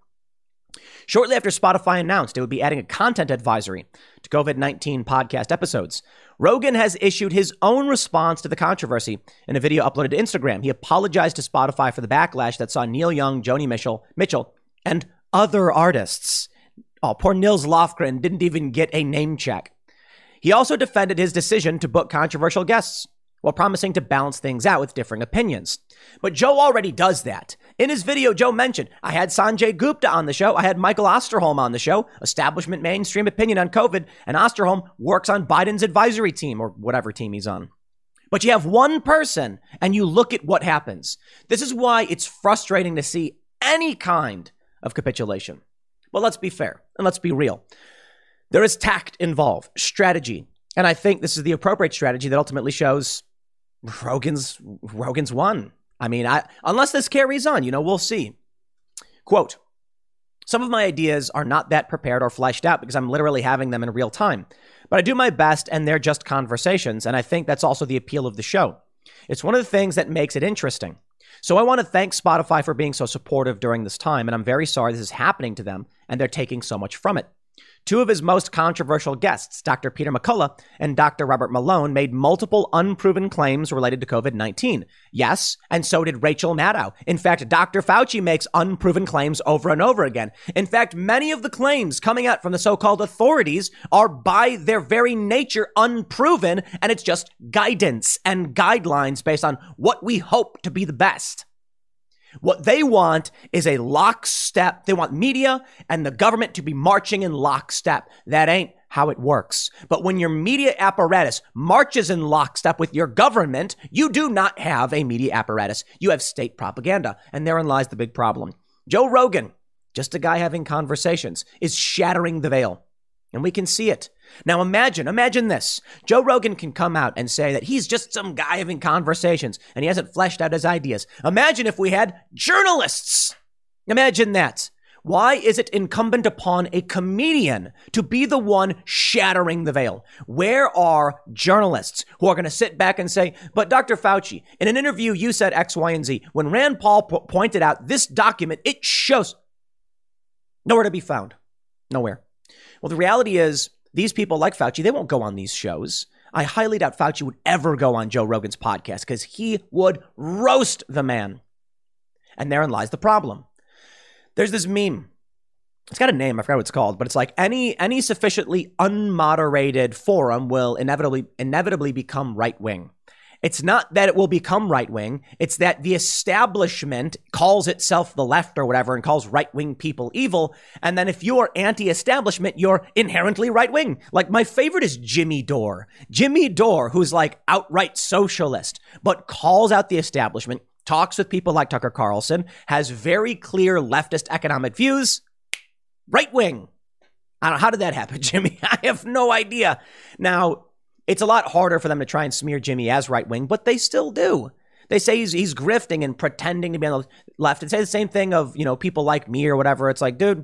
Speaker 1: Shortly after Spotify announced it would be adding a content advisory to COVID nineteen podcast episodes, Rogan has issued his own response to the controversy in a video uploaded to Instagram. He apologized to Spotify for the backlash that saw Neil Young, Joni Mitchell, Mitchell, and other artists. Oh, poor Nils Lofgren didn't even get a name check. He also defended his decision to book controversial guests while promising to balance things out with differing opinions. But Joe already does that. In his video, Joe mentioned, I had Sanjay Gupta on the show. I had Michael Osterholm on the show, establishment mainstream opinion on COVID, and Osterholm works on Biden's advisory team or whatever team he's on. But you have one person and you look at what happens. This is why it's frustrating to see any kind of capitulation. But let's be fair and let's be real. There is tact involved, strategy. And I think this is the appropriate strategy that ultimately shows Rogan's Rogan's won. I mean, I, unless this carries on, you know, we'll see. Quote, some of my ideas are not that prepared or fleshed out because I'm literally having them in real time. But I do my best and they're just conversations. And I think that's also the appeal of the show. It's one of the things that makes it interesting. So I want to thank Spotify for being so supportive during this time. And I'm very sorry this is happening to them and they're taking so much from it. Two of his most controversial guests, Doctor Peter McCullough and Doctor Robert Malone, made multiple unproven claims related to COVID nineteen. Yes, and so did Rachel Maddow. In fact, Doctor Fauci makes unproven claims over and over again. In fact, many of the claims coming out from the so-called authorities are by their very nature unproven, and it's just guidance and guidelines based on what we hope to be the best. What they want is a lockstep. They want media and the government to be marching in lockstep. That ain't how it works. But when your media apparatus marches in lockstep with your government, you do not have a media apparatus. You have state propaganda. And therein lies the big problem. Joe Rogan, just a guy having conversations, is shattering the veil. And we can see it. Now imagine, imagine this. Joe Rogan can come out and say that he's just some guy having conversations and he hasn't fleshed out his ideas. Imagine if we had journalists. Imagine that. Why is it incumbent upon a comedian to be the one shattering the veil? Where are journalists who are going to sit back and say, but Doctor Fauci, in an interview you said X, Y, and Z. When Rand Paul po- pointed out this document, it shows nowhere to be found. Nowhere. Well, the reality is, these people like Fauci, they won't go on these shows. I highly doubt Fauci would ever go on Joe Rogan's podcast because he would roast the man. And therein lies the problem. There's this meme. It's got a name. I forgot what it's called, but it's like any any sufficiently unmoderated forum will inevitably inevitably become right-wing. It's not that it will become right-wing. It's that the establishment calls itself the left or whatever and calls right-wing people evil. And then if you're anti-establishment, you're inherently right-wing. Like my favorite is Jimmy Dore. Jimmy Dore, who's like outright socialist, but calls out the establishment, talks with people like Tucker Carlson, has very clear leftist economic views. Right-wing. I don't know. How did that happen, Jimmy? I have no idea. Now, it's a lot harder for them to try and smear Jimmy as right-wing, but they still do. They say he's he's grifting and pretending to be on the left and say the same thing of, you know, people like me or whatever. It's like, dude,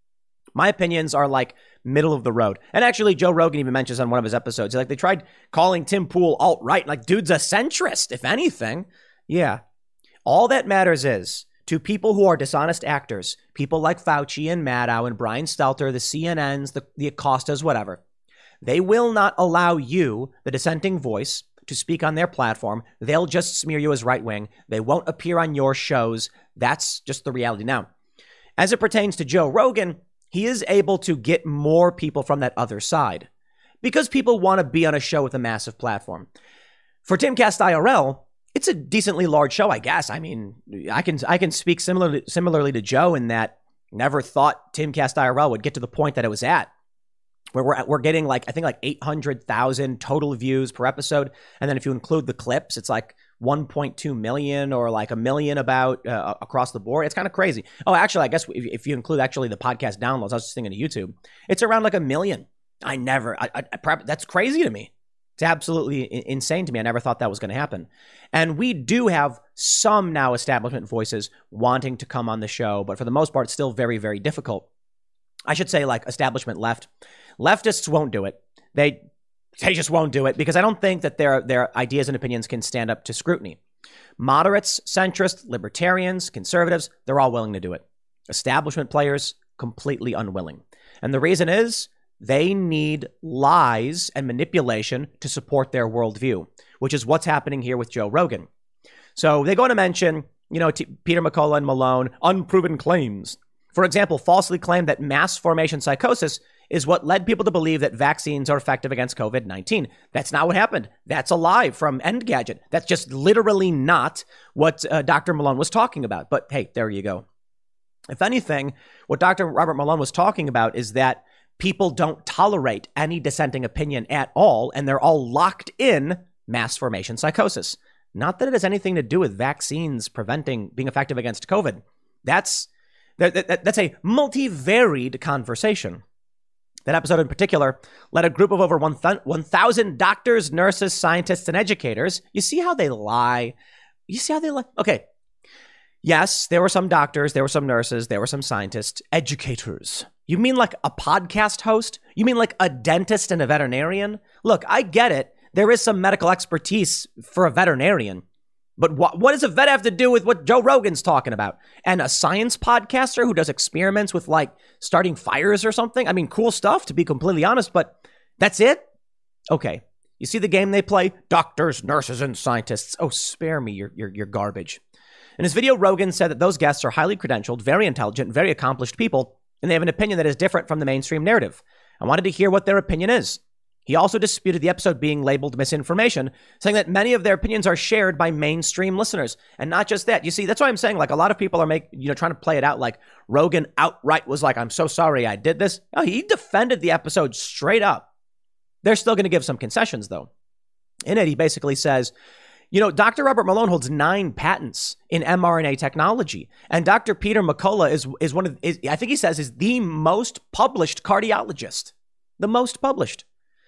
Speaker 1: my opinions are like middle of the road. And actually, Joe Rogan even mentions on one of his episodes, like they tried calling Tim Pool alt-right. Like, dude's a centrist, if anything. Yeah. All that matters is to people who are dishonest actors, people like Fauci and Maddow and Brian Stelter, the C N Ns, the, the Acostas, whatever. They will not allow you, the dissenting voice, to speak on their platform. They'll just smear you as right-wing. They won't appear on your shows. That's just the reality. Now, as it pertains to Joe Rogan, he is able to get more people from that other side because people want to be on a show with a massive platform. For Timcast I R L, it's a decently large show, I guess. I mean, I can I can speak similarly, similarly to Joe in that never thought Timcast I R L would get to the point that it was at. Where we're at, we're getting like, I think like eight hundred thousand total views per episode. And then if you include the clips, it's like one point two million or like a million about uh, across the board. It's kind of crazy. Oh, actually, I guess if, if you include actually the podcast downloads, I was just thinking of YouTube, it's around like a million. I never, I, I, I that's crazy to me. It's absolutely insane to me. I never thought that was going to happen. And we do have some now establishment voices wanting to come on the show, but for the most part, it's still very, very difficult. I should say like establishment left. Leftists won't do it. They they just won't do it because I don't think that their their ideas and opinions can stand up to scrutiny. Moderates, centrists, libertarians, conservatives, they're all willing to do it. Establishment players, completely unwilling. And the reason is they need lies and manipulation to support their worldview, which is what's happening here with Joe Rogan. So they go to mention, you know, T- Peter McCullough and Malone, unproven claims. For example, falsely claimed that mass formation psychosis is what led people to believe that vaccines are effective against covid nineteen. That's not what happened. That's a lie from Engadget. That's just literally not what uh, Doctor Malone was talking about. But hey, there you go. If anything, what Doctor Robert Malone was talking about is that people don't tolerate any dissenting opinion at all, and they're all locked in mass formation psychosis. Not that it has anything to do with vaccines preventing being effective against COVID. That's that, that, that's a multivaried conversation. That episode in particular led a group of over one thousand doctors, nurses, scientists, and educators. You see how they lie? You see how they lie? Okay. Yes, there were some doctors, there were some nurses, there were some scientists, educators. You mean like a podcast host? You mean like a dentist and a veterinarian? Look, I get it. There is some medical expertise for a veterinarian. But what, what does a vet have to do with what Joe Rogan's talking about? And a science podcaster who does experiments with like starting fires or something? I mean, cool stuff, to be completely honest, but that's it? Okay. You see the game they play? Doctors, nurses, and scientists. Oh, spare me your, your, your garbage. In his video, Rogan said that those guests are highly credentialed, very intelligent, very accomplished people, and they have an opinion that is different from the mainstream narrative. I wanted to hear what their opinion is. He also disputed the episode being labeled misinformation, saying that many of their opinions are shared by mainstream listeners. And not just that. You see, that's why I'm saying, like, a lot of people are make, you know, trying to play it out like Rogan outright was like, I'm so sorry I did this. Oh, he defended the episode straight up. They're still going to give some concessions, though. In it, he basically says, you know, Doctor Robert Malone holds nine patents in mRNA technology. And Doctor Peter McCullough is is one of, is, I think he says, is the most published cardiologist. The most published.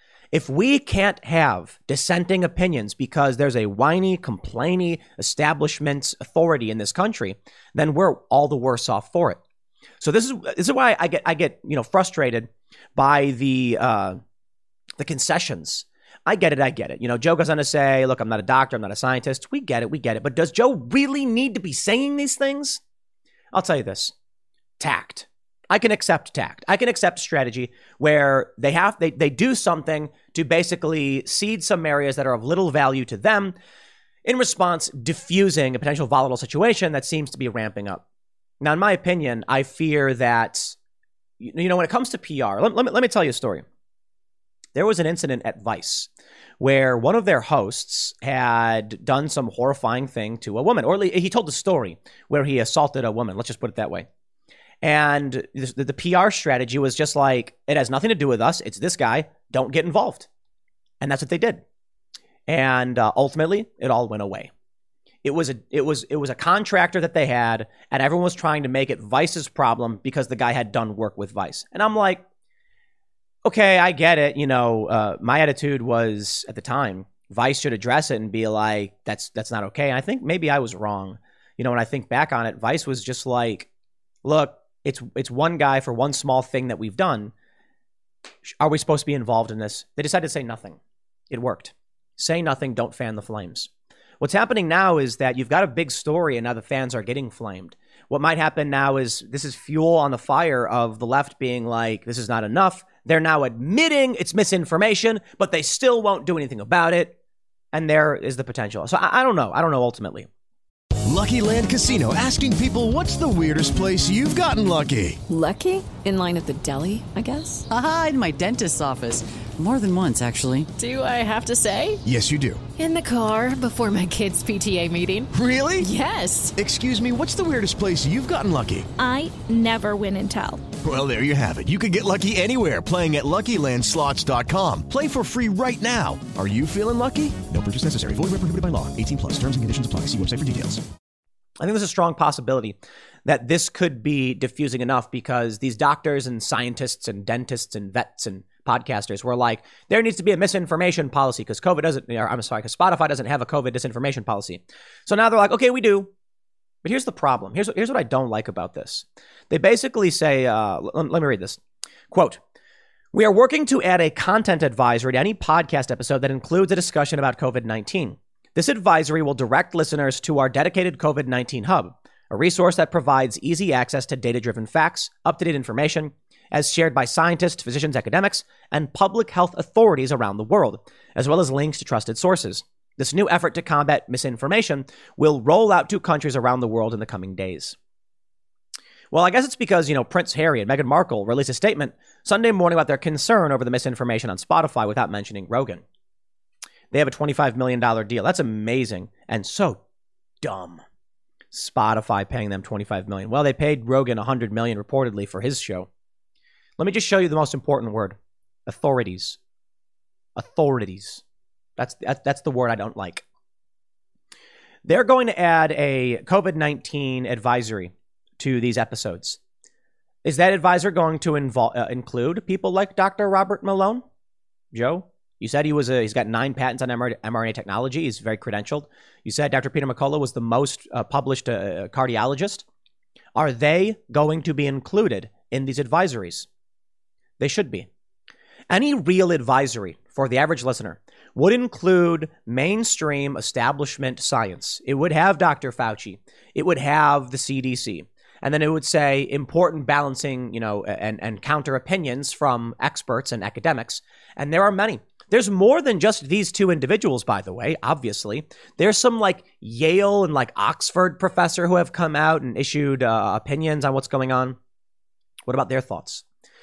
Speaker 1: If we can't have dissenting opinions because there's a whiny, complainy establishment authority in this country, then we're all the worse off for it. So this is this is why I get I get you know frustrated by the uh, the concessions. I get it, I get it. You know, Joe goes on to say, "Look, I'm not a doctor, I'm not a scientist." We get it, we get it. But does Joe really need to be saying these things? I'll tell you this: tact. I can accept tact. I can accept strategy where they have they they do something to basically seed some areas that are of little value to them, in response, diffusing a potential volatile situation that seems to be ramping up. Now, in my opinion, I fear that, you know, when it comes to P R, let, let me let me tell you a story. There was an incident at Vice where one of their hosts had done some horrifying thing to a woman, or he told the story where he assaulted a woman. Let's just put it that way. And the, the P R strategy was just like, it has nothing to do with us. It's this guy. Don't get involved. And that's what they did. And uh, ultimately, it all went away. It was a it was it was a contractor that they had, and everyone was trying to make it Vice's problem because the guy had done work with Vice. And I'm like, okay, I get it. You know, uh, my attitude was at the time, Vice should address it and be like, that's that's not okay. And I think maybe I was wrong. You know, when I think back on it, Vice was just like, look, it's it's one guy for one small thing that we've done. Are we supposed to be involved in this? They decided to say nothing. It worked. Say nothing, don't fan the flames. What's happening now is that you've got a big story and now the fans are getting flamed. What might happen now is this is fuel on the fire of the left being like, this is not enough. They're now admitting it's misinformation, but they still won't do anything about it. And there is the potential. So I, I don't know. I don't know ultimately.
Speaker 6: Lucky Land Casino, asking people, what's the weirdest place you've gotten lucky?
Speaker 3: Lucky? In line at the deli, I guess?
Speaker 5: Aha, in my dentist's office. More than once, actually.
Speaker 7: Do I have to say?
Speaker 6: Yes, you do.
Speaker 7: In the car before my kids' P T A meeting.
Speaker 6: Really?
Speaker 7: Yes.
Speaker 6: Excuse me, what's the weirdest place you've gotten lucky?
Speaker 8: I never win and tell.
Speaker 6: Well, there you have it. You can get lucky anywhere, playing at Lucky Land Slots dot com. Play for free right now. Are you feeling lucky? No purchase necessary. Void where prohibited by law. eighteen plus. Terms and conditions apply. See website for details.
Speaker 1: I think there's a strong possibility that this could be diffusing enough because these doctors and scientists and dentists and vets and podcasters were like, there needs to be a misinformation policy because COVID doesn't, or I'm sorry, because Spotify doesn't have a COVID disinformation policy. So now they're like, okay, we do. But here's the problem. Here's, here's what I don't like about this. They basically say, uh, let, let me read this. Quote, we are working to add a content advisory to any podcast episode that includes a discussion about COVID nineteen. This advisory will direct listeners to our dedicated COVID nineteen hub, a resource that provides easy access to data-driven facts, up-to-date information, as shared by scientists, physicians, academics, and public health authorities around the world, as well as links to trusted sources. This new effort to combat misinformation will roll out to countries around the world in the coming days. Well, I guess it's because, you know, Prince Harry and Meghan Markle released a statement Sunday morning about their concern over the misinformation on Spotify without mentioning Rogan. They have a twenty-five million dollars deal. That's amazing and so dumb. Spotify paying them twenty-five million dollars. Well, they paid Rogan one hundred million dollars reportedly for his show. Let me just show you the most important word. Authorities. Authorities. That's, that, that's the word I don't like. They're going to add a COVID nineteen advisory to these episodes. Is that advisor going to involve, uh, include people like Doctor Robert Malone? Joe, you said he was a, he's got nine patents on mRNA technology. He's very credentialed. You said Doctor Peter McCullough was the most uh, published uh, cardiologist. Are they going to be included in these advisories? They should be. Any real advisory for the average listener would include mainstream establishment science. It would have Doctor Fauci. It would have the C D C. And then it would say important balancing, you know, and, and counter opinions from experts and academics. And there are many. There's more than just these two individuals, by the way, obviously. There's some like Yale and like Oxford professor who have come out and issued uh, opinions on what's going on. What about their thoughts?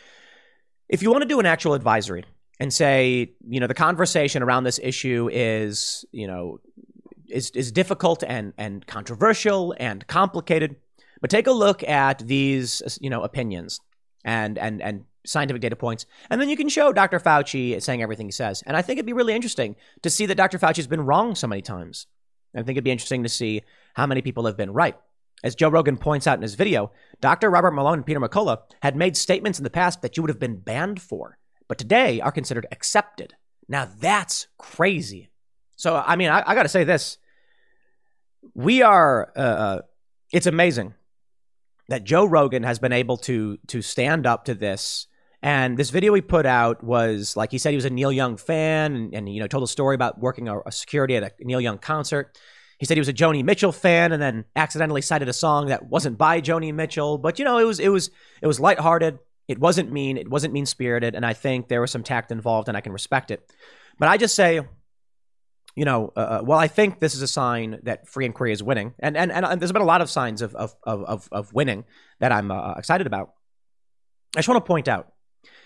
Speaker 1: If you want to do an actual advisory and say, you know, the conversation around this issue is, you know, is, is difficult and, and controversial and complicated, but take a look at these, you know, opinions and, and, and scientific data points, and then you can show Doctor Fauci saying everything he says. And I think it'd be really interesting to see that Doctor Fauci's been wrong so many times. I think it'd be interesting to see how many people have been right. As Joe Rogan points out in his video, Doctor Robert Malone and Peter McCullough had made statements in the past that you would have been banned for, but today are considered accepted. Now that's crazy. So, I mean, I, I got to say this. We are, uh, it's amazing that Joe Rogan has been able to, to stand up to this. And this video he put out was like, he said he was a Neil Young fan and, and you know, told a story about working a, a security at a Neil Young concert. He said he was a Joni Mitchell fan and then accidentally cited a song that wasn't by Joni Mitchell. But, you know, it was it was it was lighthearted. It wasn't mean. It wasn't mean-spirited. And I think there was some tact involved and I can respect it. But I just say, you know, uh, well, I think this is a sign that free inquiry is winning. And and, and there's been a lot of signs of of of, of winning that I'm uh, excited about. I just want to point out,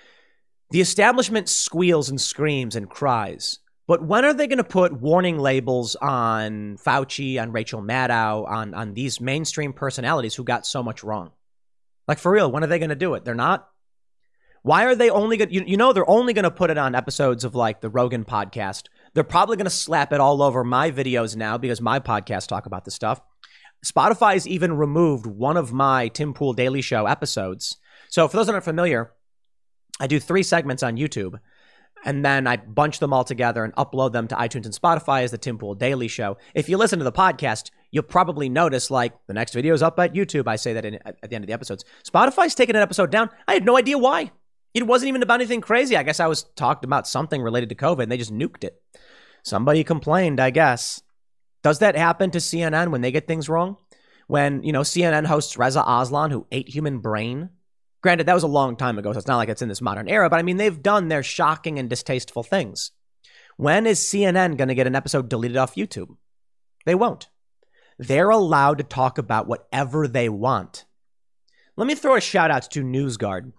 Speaker 1: the establishment squeals and screams and cries. But when are they going to put warning labels on Fauci, on Rachel Maddow, on, on these mainstream personalities who got so much wrong? Like, for real, when are they going to do it? They're not? Why are they only going to, you, you know, they're only going to put it on episodes of like the Rogan podcast. They're probably going to slap it all over my videos now because my podcasts talk about this stuff. Spotify's even removed one of my Tim Pool Daily Show episodes. So for those that aren't familiar, I do three segments on YouTube. And then I bunch them all together and upload them to iTunes and Spotify as the Tim Pool Daily Show. If you listen to the podcast, you'll probably notice, like, the next video is up at YouTube. I say that in, at the end of the episodes. Spotify's taken an episode down. I had no idea why. It wasn't even about anything crazy. I guess I was talking about something related to COVID, and they just nuked it. Somebody complained, I guess. Does that happen to C N N when they get things wrong? When, you know, C N N hosts Reza Aslan, who ate human brain. Granted, that was a long time ago, so it's not like it's in this modern era, but I mean, they've done their shocking and distasteful things. When is C N N going to get an episode deleted off YouTube? They won't. They're allowed to talk about whatever they want. Let me throw a shout out to NewsGuard.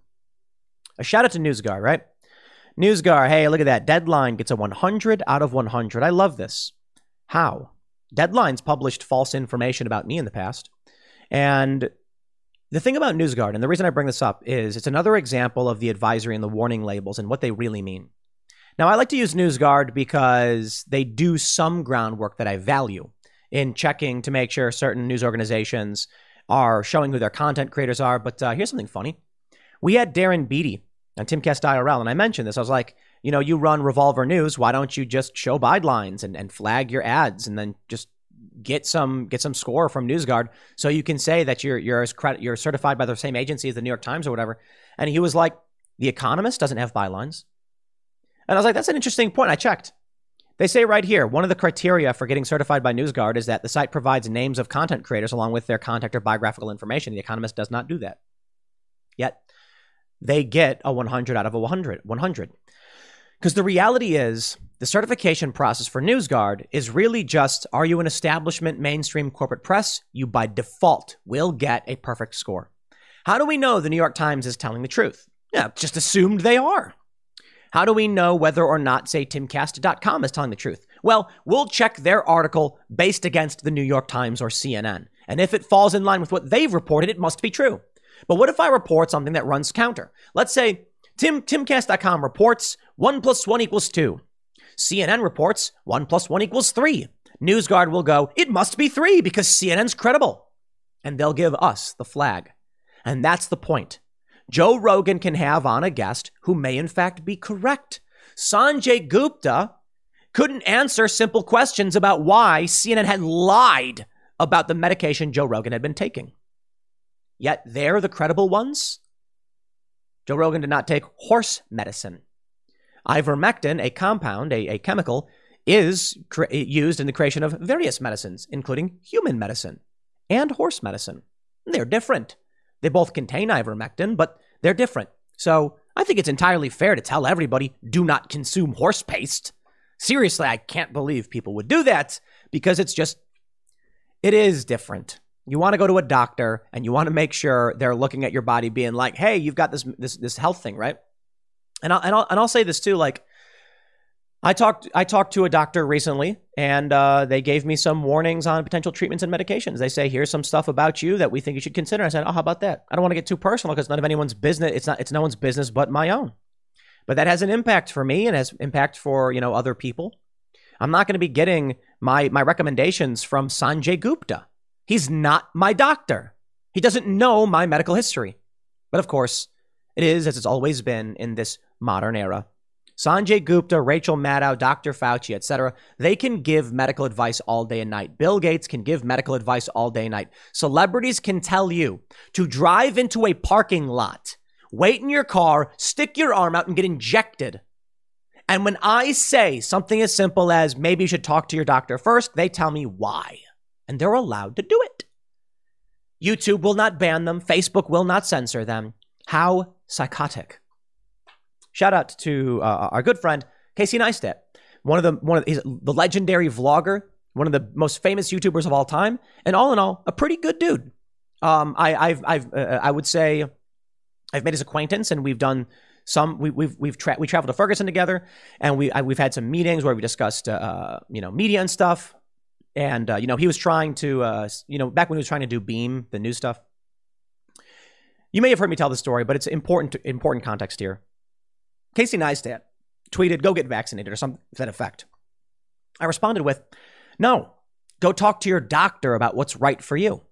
Speaker 1: A shout out to NewsGuard, right? NewsGuard, hey, look at that. Deadline gets a one hundred out of one hundred. I love this. How? Deadline's published false information about me in the past. And The thing about NewsGuard, and the reason I bring this up, is it's another example of the advisory and the warning labels and what they really mean. Now, I like to use NewsGuard because they do some groundwork that I value in checking to make sure certain news organizations are showing who their content creators are. But uh, here's something funny. We had Darren Beatty on Timcast I R L, and I mentioned this. I was like, you know, you run Revolver News. Why don't you just show bylines and, and flag your ads and then just get some get some score from NewsGuard so you can say that you're you're as credit, you're certified by the same agency as the New York Times or whatever. And he was like, The Economist doesn't have bylines. And I was like, that's an interesting point. I checked. They say right here, one of the criteria for getting certified by NewsGuard is that the site provides names of content creators along with their contact or biographical information. The Economist does not do that. Yet they get a one hundred out of a one hundred. one hundred. Because the reality is, the certification process for NewsGuard is really just, are you an establishment mainstream corporate press? You by default will get a perfect score. How do we know the New York Times is telling the truth? Yeah, just assumed they are. How do we know whether or not, say, timcast dot com is telling the truth? Well, we'll check their article based against the New York Times or C N N. And if it falls in line with what they've reported, it must be true. But what if I report something that runs counter? Let's say Tim, timcast dot com reports one plus one equals two. C N N reports one plus one equals three. NewsGuard will go, it must be three because C N N's credible. And they'll give us the flag. And that's the point. Joe Rogan can have on a guest who may in fact be correct. Sanjay Gupta couldn't answer simple questions about why C N N had lied about the medication Joe Rogan had been taking. Yet they're the credible ones. Joe Rogan did not take horse medicine. Ivermectin, a compound, a, a chemical, is cre- used in the creation of various medicines, including human medicine and horse medicine. They're different. They both contain ivermectin, but they're different. So I think it's entirely fair to tell everybody, do not consume horse paste. Seriously, I can't believe people would do that because it's just, it is different. You want to go to a doctor and you want to make sure they're looking at your body being like, hey, you've got this this this health thing, right? And I'll, and I'll, and I'll say this too, like, I talked I talked to a doctor recently, and uh, they gave me some warnings on potential treatments and medications. They say, here's some stuff about you that we think you should consider. I said, oh, how about that? I don't want to get too personal because none of anyone's business. It's not. It's no one's business but my own. But that has an impact for me and has impact for, you know, other people. I'm not going to be getting my my recommendations from Sanjay Gupta. He's not my doctor. He doesn't know my medical history. But of course, it is, as it's always been in this modern era. Sanjay Gupta, Rachel Maddow, Doctor Fauci, et cetera, they can give medical advice all day and night. Bill Gates can give medical advice all day and night. Celebrities can tell you to drive into a parking lot, wait in your car, stick your arm out and get injected. And when I say something as simple as maybe you should talk to your doctor first, they tell me why. And they're allowed to do it. YouTube will not ban them. Facebook will not censor them. How psychotic. Shout out to uh, our good friend, Casey Neistat. One of the, one of the, he's the legendary vlogger, one of the most famous YouTubers of all time. And all in all, a pretty good dude. Um, I, I've, I've, uh, I would say I've made his acquaintance and we've done some, we, we've, we've, tra- we traveled to Ferguson together and we, I, we've had some meetings where we discussed, uh, you know, media and stuff. And, uh, you know, he was trying to, uh, you know, back when he was trying to do Beam, the new stuff. You may have heard me tell this story, but it's important, to, important context here. Casey Neistat tweeted, go get vaccinated or something to that effect. I responded with, no, go talk to your doctor about what's right for you.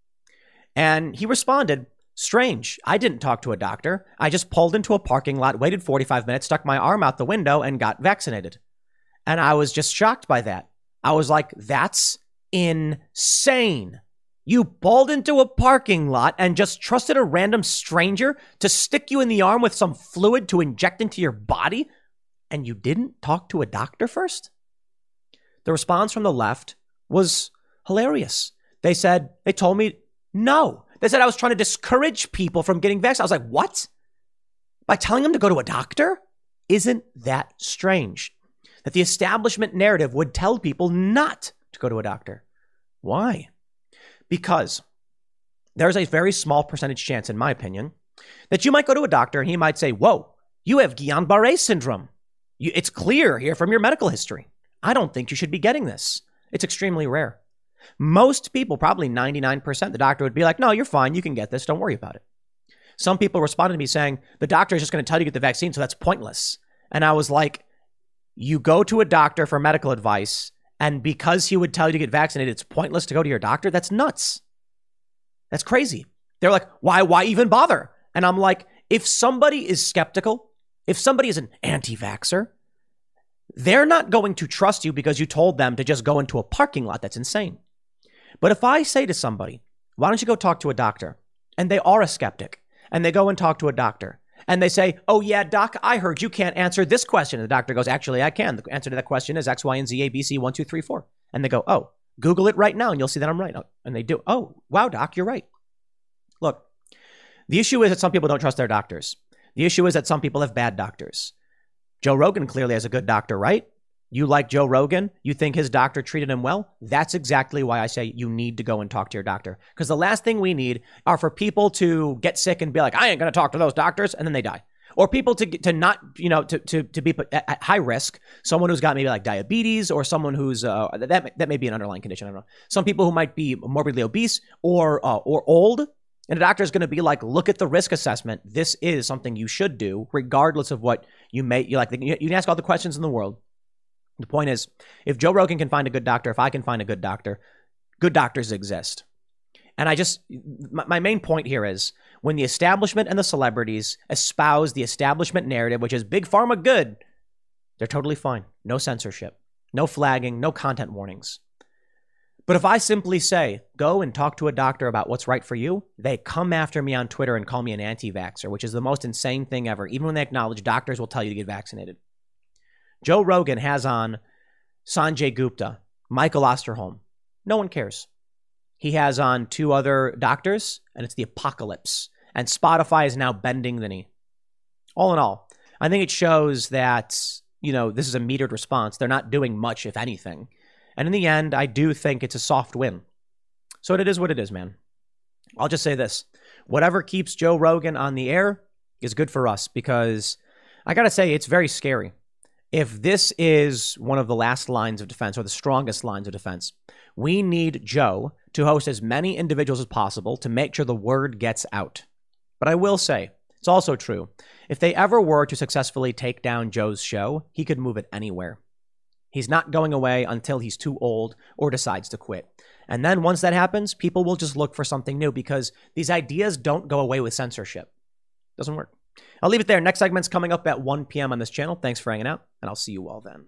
Speaker 1: And he responded, strange. I didn't talk to a doctor. I just pulled into a parking lot, waited forty-five minutes, stuck my arm out the window and got vaccinated. And I was just shocked by that. I was like, that's insane. You pulled into a parking lot and just trusted a random stranger to stick you in the arm with some fluid to inject into your body, and you didn't talk to a doctor first? The response from the left was hilarious. They said, they told me no. They said I was trying to discourage people from getting vaccinated. I was like, what? By telling them to go to a doctor? Isn't that strange? That the establishment narrative would tell people not to go to a doctor. Why? Because there's a very small percentage chance, in my opinion, that you might go to a doctor and he might say, whoa, you have Guillain-Barré syndrome. You, it's clear here from your medical history. I don't think you should be getting this. It's extremely rare. Most people, probably ninety-nine percent, the doctor would be like, no, you're fine. You can get this. Don't worry about it. Some people responded to me saying, the doctor is just going to tell you to get the vaccine, so that's pointless. And I was like, you go to a doctor for medical advice, and because he would tell you to get vaccinated, it's pointless to go to your doctor? That's nuts. That's crazy. They're like, why, why even bother? And I'm like, if somebody is skeptical, if somebody is an anti-vaxxer, they're not going to trust you because you told them to just go into a parking lot. That's insane. But if I say to somebody, why don't you go talk to a doctor? And they are a skeptic, and they go and talk to a doctor, and they say, oh yeah, doc, I heard you can't answer this question. And the doctor goes, actually, I can. The answer to that question is X, Y, and Z, A, B, C, one, two, three, four. And they go, oh, Google it right now, and you'll see that I'm right. And they do. Oh, wow, doc, you're right. Look, the issue is that some people don't trust their doctors. The issue is that some people have bad doctors. Joe Rogan clearly has a good doctor, right? You like Joe Rogan? You think his doctor treated him well? That's exactly why I say you need to go and talk to your doctor. Because the last thing we need are for people to get sick and be like, I ain't going to talk to those doctors, and then they die. Or people to to not, you know, to to to be at, at high risk. Someone who's got maybe like diabetes, or someone who's, uh, that, that may be an underlying condition, I don't know. Some people who might be morbidly obese or uh, or old. And a doctor is going to be like, look at the risk assessment. This is something you should do, regardless of what you may, you like. You can ask all the questions in the world. The point is, if Joe Rogan can find a good doctor, if I can find a good doctor, good doctors exist. And I just, my, my main point here is, when the establishment and the celebrities espouse the establishment narrative, which is big pharma good, they're totally fine. No censorship, no flagging, no content warnings. But if I simply say, go and talk to a doctor about what's right for you, they come after me on Twitter and call me an anti-vaxxer, which is the most insane thing ever. Even when they acknowledge doctors will tell you to get vaccinated. Joe Rogan has on Sanjay Gupta, Michael Osterholm. No one cares. He has on two other doctors, and it's the apocalypse. And Spotify is now bending the knee. All in all, I think it shows that, you know, this is a metered response. They're not doing much, if anything. And in the end, I do think it's a soft win. So it is what it is, man. I'll just say this. Whatever keeps Joe Rogan on the air is good for us, because I got to say, it's very scary. If this is one of the last lines of defense, or the strongest lines of defense, we need Joe to host as many individuals as possible to make sure the word gets out. But I will say, it's also true. If they ever were to successfully take down Joe's show, he could move it anywhere. He's not going away until he's too old or decides to quit. And then once that happens, people will just look for something new, because these ideas don't go away with censorship. Doesn't work. I'll leave it there. Next segment's coming up at one p.m. on this channel. Thanks for hanging out, and I'll see you all then.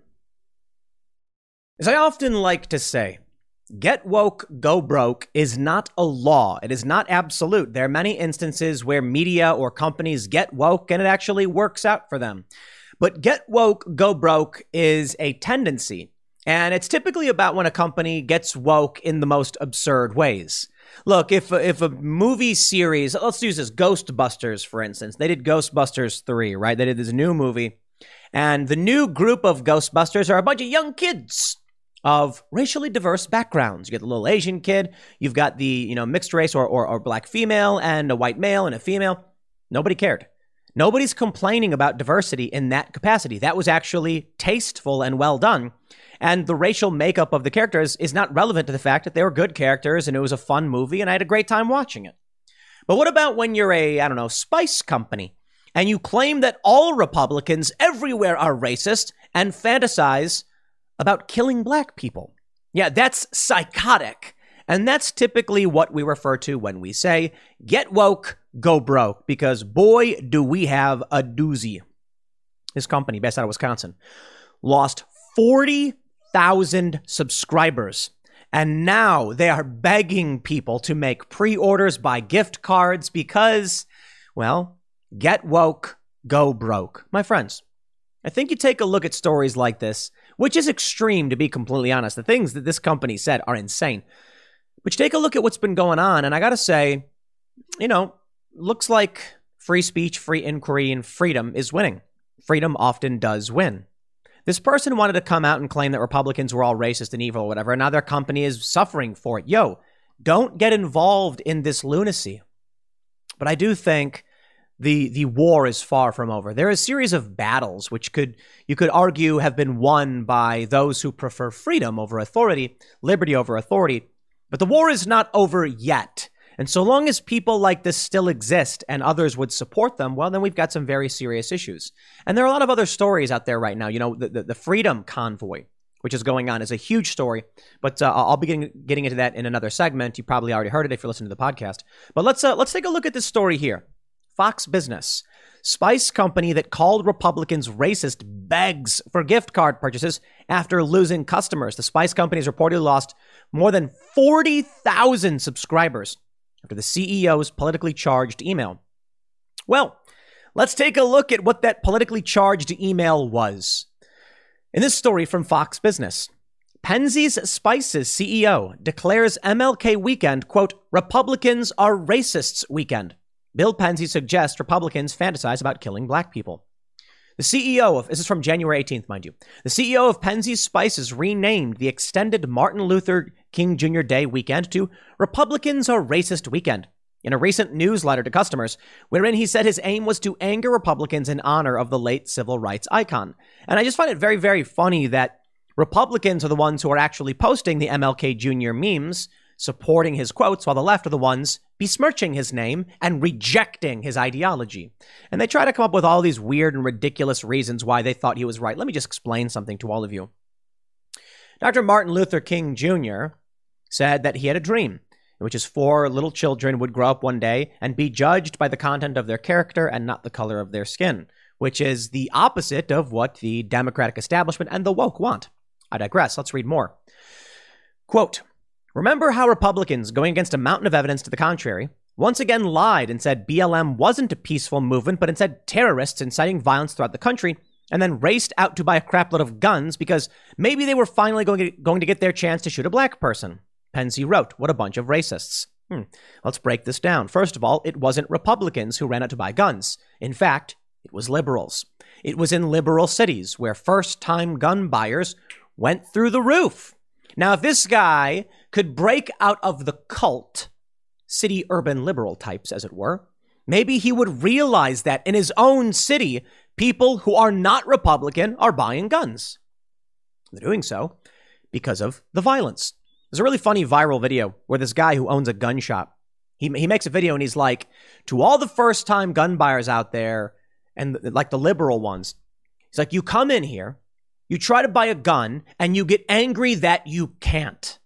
Speaker 1: As I often like to say, get woke, go broke is not a law. It is not absolute. There are many instances where media or companies get woke and it actually works out for them. But get woke, go broke is a tendency. And it's typically about when a company gets woke in the most absurd ways. Look, if if a movie series, let's use this, Ghostbusters, for instance. They did Ghostbusters three, right? They did this new movie. And the new group of Ghostbusters are a bunch of young kids of racially diverse backgrounds. You get the little Asian kid. You've got the, you know, mixed race or, or, or black female, and a white male and a female. Nobody cared. Nobody's complaining about diversity in that capacity. That was actually tasteful and well done. And the racial makeup of the characters is not relevant to the fact that they were good characters and it was a fun movie and I had a great time watching it. But what about when you're a, I don't know, spice company and you claim that all Republicans everywhere are racist and fantasize about killing black people? Yeah, that's psychotic. And that's typically what we refer to when we say, get woke, go broke, because boy, do we have a doozy. This company, based out of Wisconsin, lost forty thousand subscribers. And now they are begging people to make pre-orders, buy gift cards, because, well, get woke, go broke. My friends, I think you take a look at stories like this, which is extreme, to be completely honest. The things that this company said are insane. But you take a look at what's been going on, and I got to say, you know, looks like free speech, free inquiry, and freedom is winning. Freedom often does win. This person wanted to come out and claim that Republicans were all racist and evil or whatever, and now their company is suffering for it. Yo, don't get involved in this lunacy. But I do think the the war is far from over. There are a series of battles which could you could argue have been won by those who prefer freedom over authority, liberty over authority. But the war is not over yet. And so long as people like this still exist and others would support them, well, then we've got some very serious issues. And there are a lot of other stories out there right now. You know, the, the, the Freedom Convoy, which is going on, is a huge story. But uh, I'll be getting, getting into that in another segment. You probably already heard it if you're listening to the podcast. But let's uh, let's take a look at this story here. Fox Business. Spice company that called Republicans racist begs for gift card purchases after losing customers. The Spice company has reportedly lost more than forty thousand subscribers after the C E O's politically charged email. Well, let's take a look at what that politically charged email was. In this story from Fox Business, Penzeys Spices C E O declares M L K weekend, quote, Republicans are racists weekend. Bill Penzeys suggests Republicans fantasize about killing black people. The C E O of, this is from January eighteenth, mind you. The C E O of Penzeys Spices renamed the extended Martin Luther King Junior Day weekend to Republicans are Racist Weekend in a recent newsletter to customers, wherein he said his aim was to anger Republicans in honor of the late civil rights icon. And I just find it very, very funny that Republicans are the ones who are actually posting the M L K Junior memes, supporting his quotes, while the left are the ones besmirching his name and rejecting his ideology. And they try to come up with all these weird and ridiculous reasons why they thought he was right. Let me just explain something to all of you. Doctor Martin Luther King Junior said that he had a dream, in which his four little children would grow up one day and be judged by the content of their character and not the color of their skin, which is the opposite of what the Democratic establishment and the woke want. I digress. Let's read more. Quote, remember how Republicans, going against a mountain of evidence to the contrary, once again lied and said B L M wasn't a peaceful movement, but instead terrorists inciting violence throughout the country, and then raced out to buy a crapload of guns because maybe they were finally going to, going to get their chance to shoot a black person. Penzie wrote, what a bunch of racists. Hmm. Let's break this down. First of all, it wasn't Republicans who ran out to buy guns. In fact, it was liberals. It was in liberal cities where first-time gun buyers went through the roof. Now, if this guy could break out of the cult, city urban liberal types, as it were, maybe he would realize that in his own city, people who are not Republican are buying guns. They're doing so because of the violence. There's a really funny viral video where this guy who owns a gun shop, he, he makes a video and he's like, to all the first-time gun buyers out there, and like the liberal ones, he's like, you come in here, you try to buy a gun, and you get angry that you can't.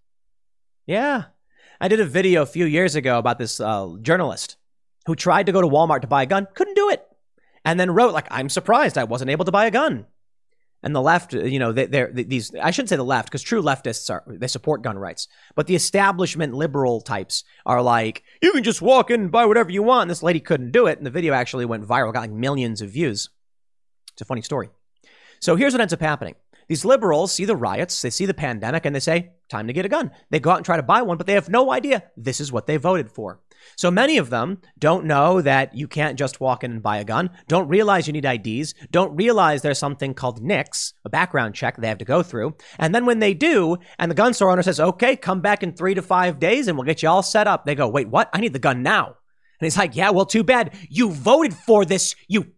Speaker 1: Yeah. I did a video a few years ago about this uh, journalist who tried to go to Walmart to buy a gun, couldn't do it, and then wrote, like, I'm surprised I wasn't able to buy a gun. And the left, you know, they, they're these, I shouldn't say the left, because true leftists are, they support gun rights. But the establishment liberal types are like, you can just walk in and buy whatever you want. And this lady couldn't do it. And the video actually went viral, got like millions of views. It's a funny story. So here's what ends up happening. These liberals see the riots, they see the pandemic, and they say, time to get a gun. They go out and try to buy one, but they have no idea this is what they voted for. So many of them don't know that you can't just walk in and buy a gun, don't realize you need I Ds, don't realize there's something called N I C S, a background check they have to go through. And then when they do, and the gun store owner says, okay, come back in three to five days and we'll get you all set up. They go, wait, what? I need the gun now. And he's like, yeah, well, too bad. You voted for this, you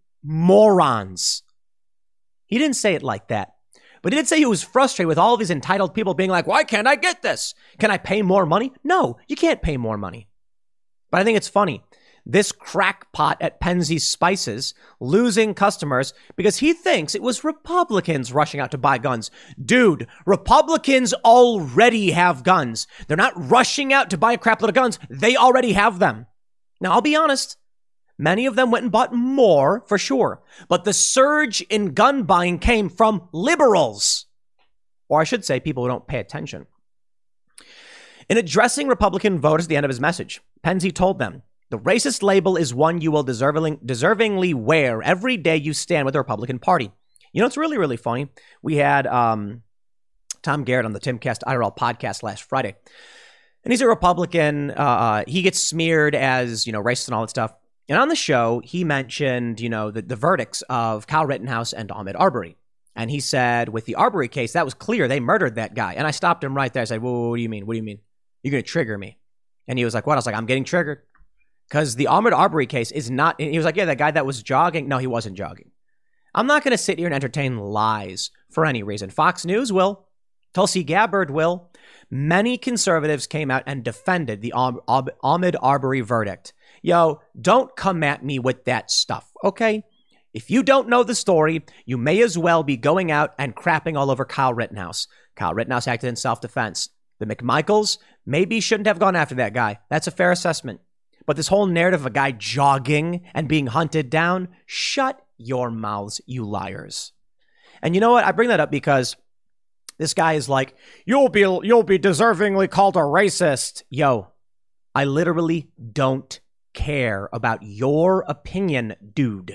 Speaker 1: morons. He didn't say it like that. But he did say he was frustrated with all of these entitled people being like, why can't I get this? Can I pay more money? No, you can't pay more money. But I think it's funny. This crackpot at Penzeys Spices losing customers because he thinks it was Republicans rushing out to buy guns. Dude, Republicans already have guns. They're not rushing out to buy a crapload of guns. They already have them. Now, I'll be honest. Many of them went and bought more, for sure. But the surge in gun buying came from liberals. Or I should say, people who don't pay attention. In addressing Republican voters at the end of his message, Penzie told them, the racist label is one you will deserving, deservingly wear every day you stand with the Republican Party. You know, it's really, really funny. We had um, Tom Garrett on the Timcast I R L podcast last Friday. And he's a Republican. Uh, he gets smeared as, you know, racist and all that stuff. And on the show, he mentioned, you know, the, the verdicts of Kyle Rittenhouse and Ahmaud Arbery. And he said with the Arbery case, that was clear. They murdered that guy. And I stopped him right there. I said, whoa, what do you mean? What do you mean? You're going to trigger me. And he was like, what? I was like, I'm getting triggered. Because the Ahmaud Arbery case is not, he was like, yeah, that guy that was jogging. No, he wasn't jogging. I'm not going to sit here and entertain lies for any reason. Fox News will. Tulsi Gabbard will. Many conservatives came out and defended the Ahmaud Arbery verdict. Yo, don't come at me with that stuff, okay? If you don't know the story, you may as well be going out and crapping all over Kyle Rittenhouse. Kyle Rittenhouse acted in self-defense. The McMichaels maybe shouldn't have gone after that guy. That's a fair assessment. But this whole narrative of a guy jogging and being hunted down, shut your mouths, you liars. And you know what? I bring that up because this guy is like, you'll be you'll be deservingly called a racist. Yo, I literally don't care about your opinion, dude.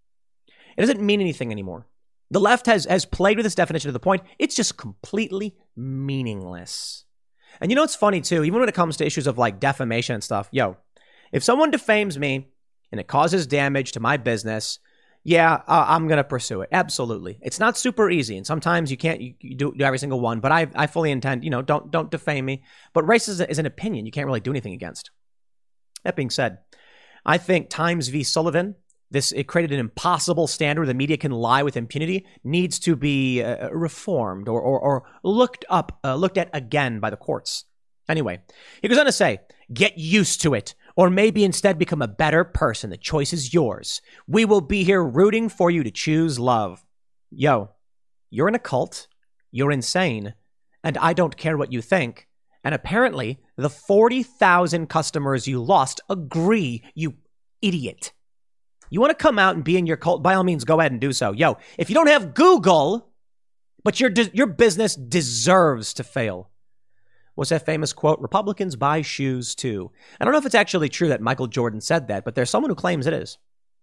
Speaker 1: It doesn't mean anything anymore. The left has, has played with this definition to the point it's just completely meaningless. And you know what's funny too? Even when it comes to issues of like defamation and stuff, yo, if someone defames me and it causes damage to my business, yeah, uh, I'm going to pursue it. Absolutely. It's not super easy. And sometimes you can't you, you do, do every single one. But I I fully intend, you know, don't don't defame me. But race is, is an opinion you can't really do anything against. That being said, I think Times v. Sullivan, this it created an impossible standard where the media can lie with impunity, needs to be uh, reformed or, or, or looked up, uh, looked at again by the courts. Anyway, he goes on to say, get used to it. Or maybe instead become a better person. The choice is yours. We will be here rooting for you to choose love. Yo, you're in a cult. You're insane. And I don't care what you think. And apparently, the forty thousand customers you lost agree, you idiot. You want to come out and be in your cult? By all means, go ahead and do so. Yo, if you don't have Google, but your, your business deserves to fail. What's that famous quote? Republicans buy shoes too. I don't know if it's actually true that Michael Jordan said that, but there's someone who claims it is.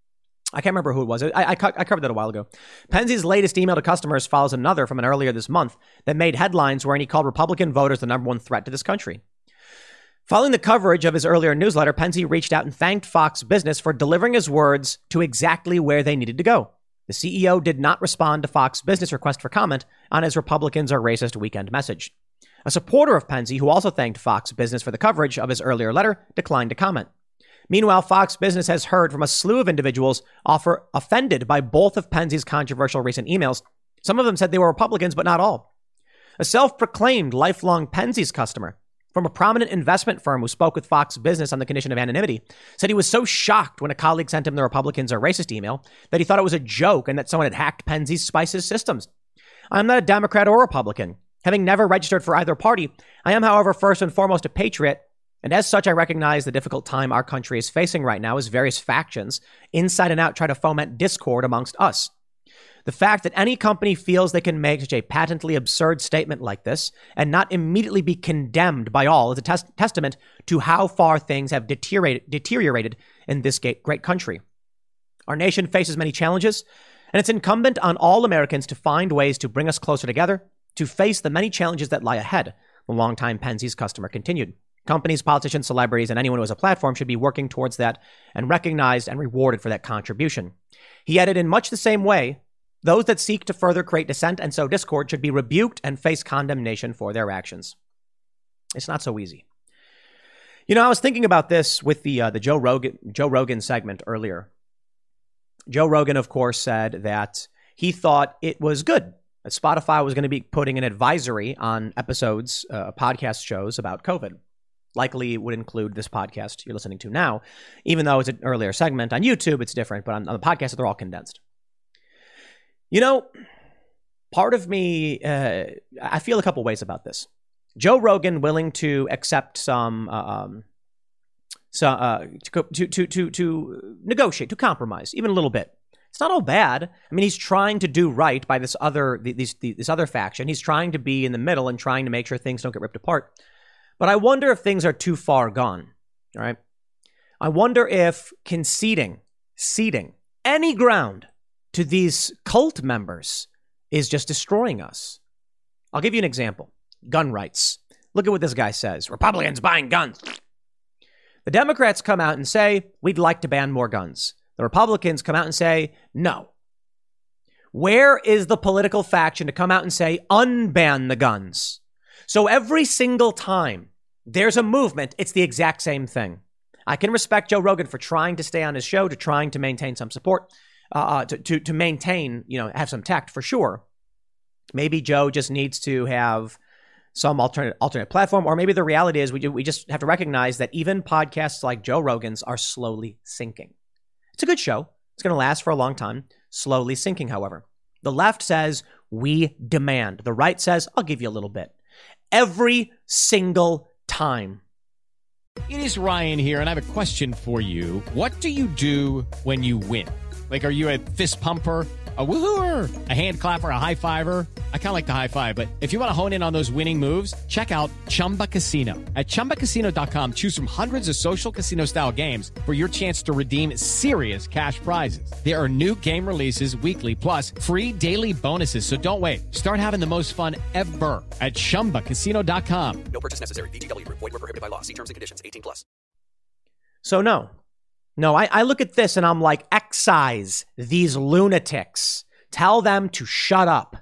Speaker 1: I can't remember who it was. I, I, I covered that a while ago. Penzi's latest email to customers follows another from an earlier this month that made headlines wherein he called Republican voters the number one threat to this country. Following the coverage of his earlier newsletter, Penzi reached out and thanked Fox Business for delivering his words to exactly where they needed to go. The C E O did not respond to Fox Business' request for comment on his Republicans are racist weekend message. A supporter of Penzi, who also thanked Fox Business for the coverage of his earlier letter, declined to comment. Meanwhile, Fox Business has heard from a slew of individuals offer offended by both of Penzi's controversial recent emails. Some of them said they were Republicans, but not all. A self-proclaimed lifelong Penzi's customer from a prominent investment firm who spoke with Fox Business on the condition of anonymity said he was so shocked when a colleague sent him the Republicans are racist email that he thought it was a joke and that someone had hacked Penzi's Spice's systems. I'm not a Democrat or Republican. Having never registered for either party, I am, however, first and foremost a patriot, and as such, I recognize the difficult time our country is facing right now as various factions, inside and out, try to foment discord amongst us. The fact that any company feels they can make such a patently absurd statement like this and not immediately be condemned by all is a tes- testament to how far things have deteriorated, deteriorated in this great country. Our nation faces many challenges, and it's incumbent on all Americans to find ways to bring us closer together, to face the many challenges that lie ahead, the longtime Penzi's customer continued. Companies, politicians, celebrities, and anyone who has a platform should be working towards that and recognized and rewarded for that contribution. He added, in much the same way, those that seek to further create dissent and sow discord should be rebuked and face condemnation for their actions. It's not so easy. You know, I was thinking about this with the uh, the Joe Rogan, Joe Rogan segment earlier. Joe Rogan, of course, said that he thought it was good that Spotify was going to be putting an advisory on episodes, uh, podcast shows about COVID. Likely would include this podcast you're listening to now. Even though it's an earlier segment on YouTube, it's different. But on, on the podcast, they're all condensed. You know, part of me, uh, I feel a couple ways about this. Joe Rogan willing to accept some, uh, um, so, uh, to, to, to, to, to negotiate, to compromise, even a little bit. It's not all bad. I mean, he's trying to do right by this other these, this other faction. He's trying to be in the middle and trying to make sure things don't get ripped apart. But I wonder if things are too far gone. All right. I wonder if conceding, ceding any ground to these cult members is just destroying us. I'll give you an example. Gun rights. Look at what this guy says. Republicans buying guns. The Democrats come out and say, we'd like to ban more guns. The Republicans come out and say, no. Where is the political faction to come out and say, unban the guns? So every single time there's a movement, it's the exact same thing. I can respect Joe Rogan for trying to stay on his show, to trying to maintain some support, uh, to, to, to maintain, you know, have some tact for sure. Maybe Joe just needs to have some alternate alternate platform, or maybe the reality is we do, we just have to recognize that even podcasts like Joe Rogan's are slowly sinking. It's a good show. It's going to last for a long time. Slowly sinking, however. The left says, we demand. The right says, I'll give you a little bit. Every single time.
Speaker 8: It is Ryan here, and I have a question for you. What do you do when you win? Like, are you a fist pumper, a woohooer, a hand clapper, a high fiver? I kind of like the high five, but if you want to hone in on those winning moves, check out Chumba Casino. At chumba casino dot com, choose from hundreds of social casino style games for your chance to redeem serious cash prizes. There are new game releases weekly, plus free daily bonuses. So don't wait. Start having the most fun ever at chumba casino dot com.
Speaker 5: No purchase necessary. V G W Group. Void where prohibited by law. See terms and conditions. eighteen plus.
Speaker 1: So no. No, I, I look at this and I'm like, excise these lunatics. Tell them to shut up.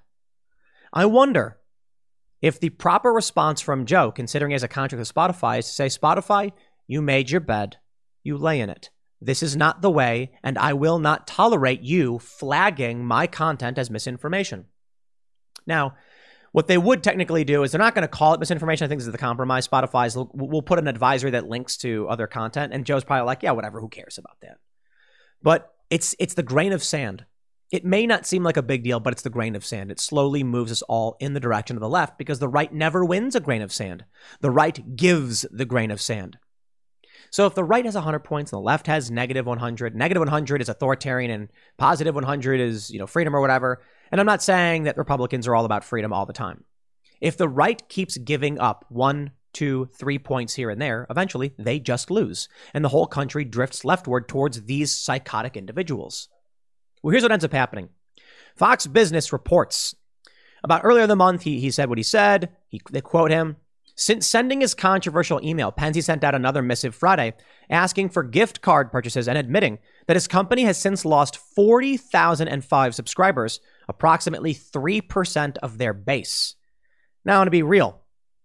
Speaker 1: I wonder if the proper response from Joe, considering he has a contract with Spotify, is to say, Spotify, you made your bed. You lay in it. This is not the way, and I will not tolerate you flagging my content as misinformation. Now, what they would technically do is they're not going to call it misinformation. I think this is the compromise. Spotify's will put an advisory that links to other content. And Joe's probably like, yeah, whatever. Who cares about that? But it's it's the grain of sand. It may not seem like a big deal, but it's the grain of sand. It slowly moves us all in the direction of the left because the right never wins a grain of sand. The right gives the grain of sand. So if the right has one hundred points and the left has negative one hundred, negative one hundred is authoritarian and positive one hundred is, you know, freedom or whatever. And I'm not saying that Republicans are all about freedom all the time. If the right keeps giving up one, two, three points here and there, eventually they just lose. And the whole country drifts leftward towards these psychotic individuals. Well, here's what ends up happening. Fox Business reports about earlier in the month, he, he said what he said. He, they quote him. Since sending his controversial email, Penzi sent out another missive Friday asking for gift card purchases and admitting that his company has since lost forty thousand five subscribers, approximately three percent of their base. Now, I want to be real.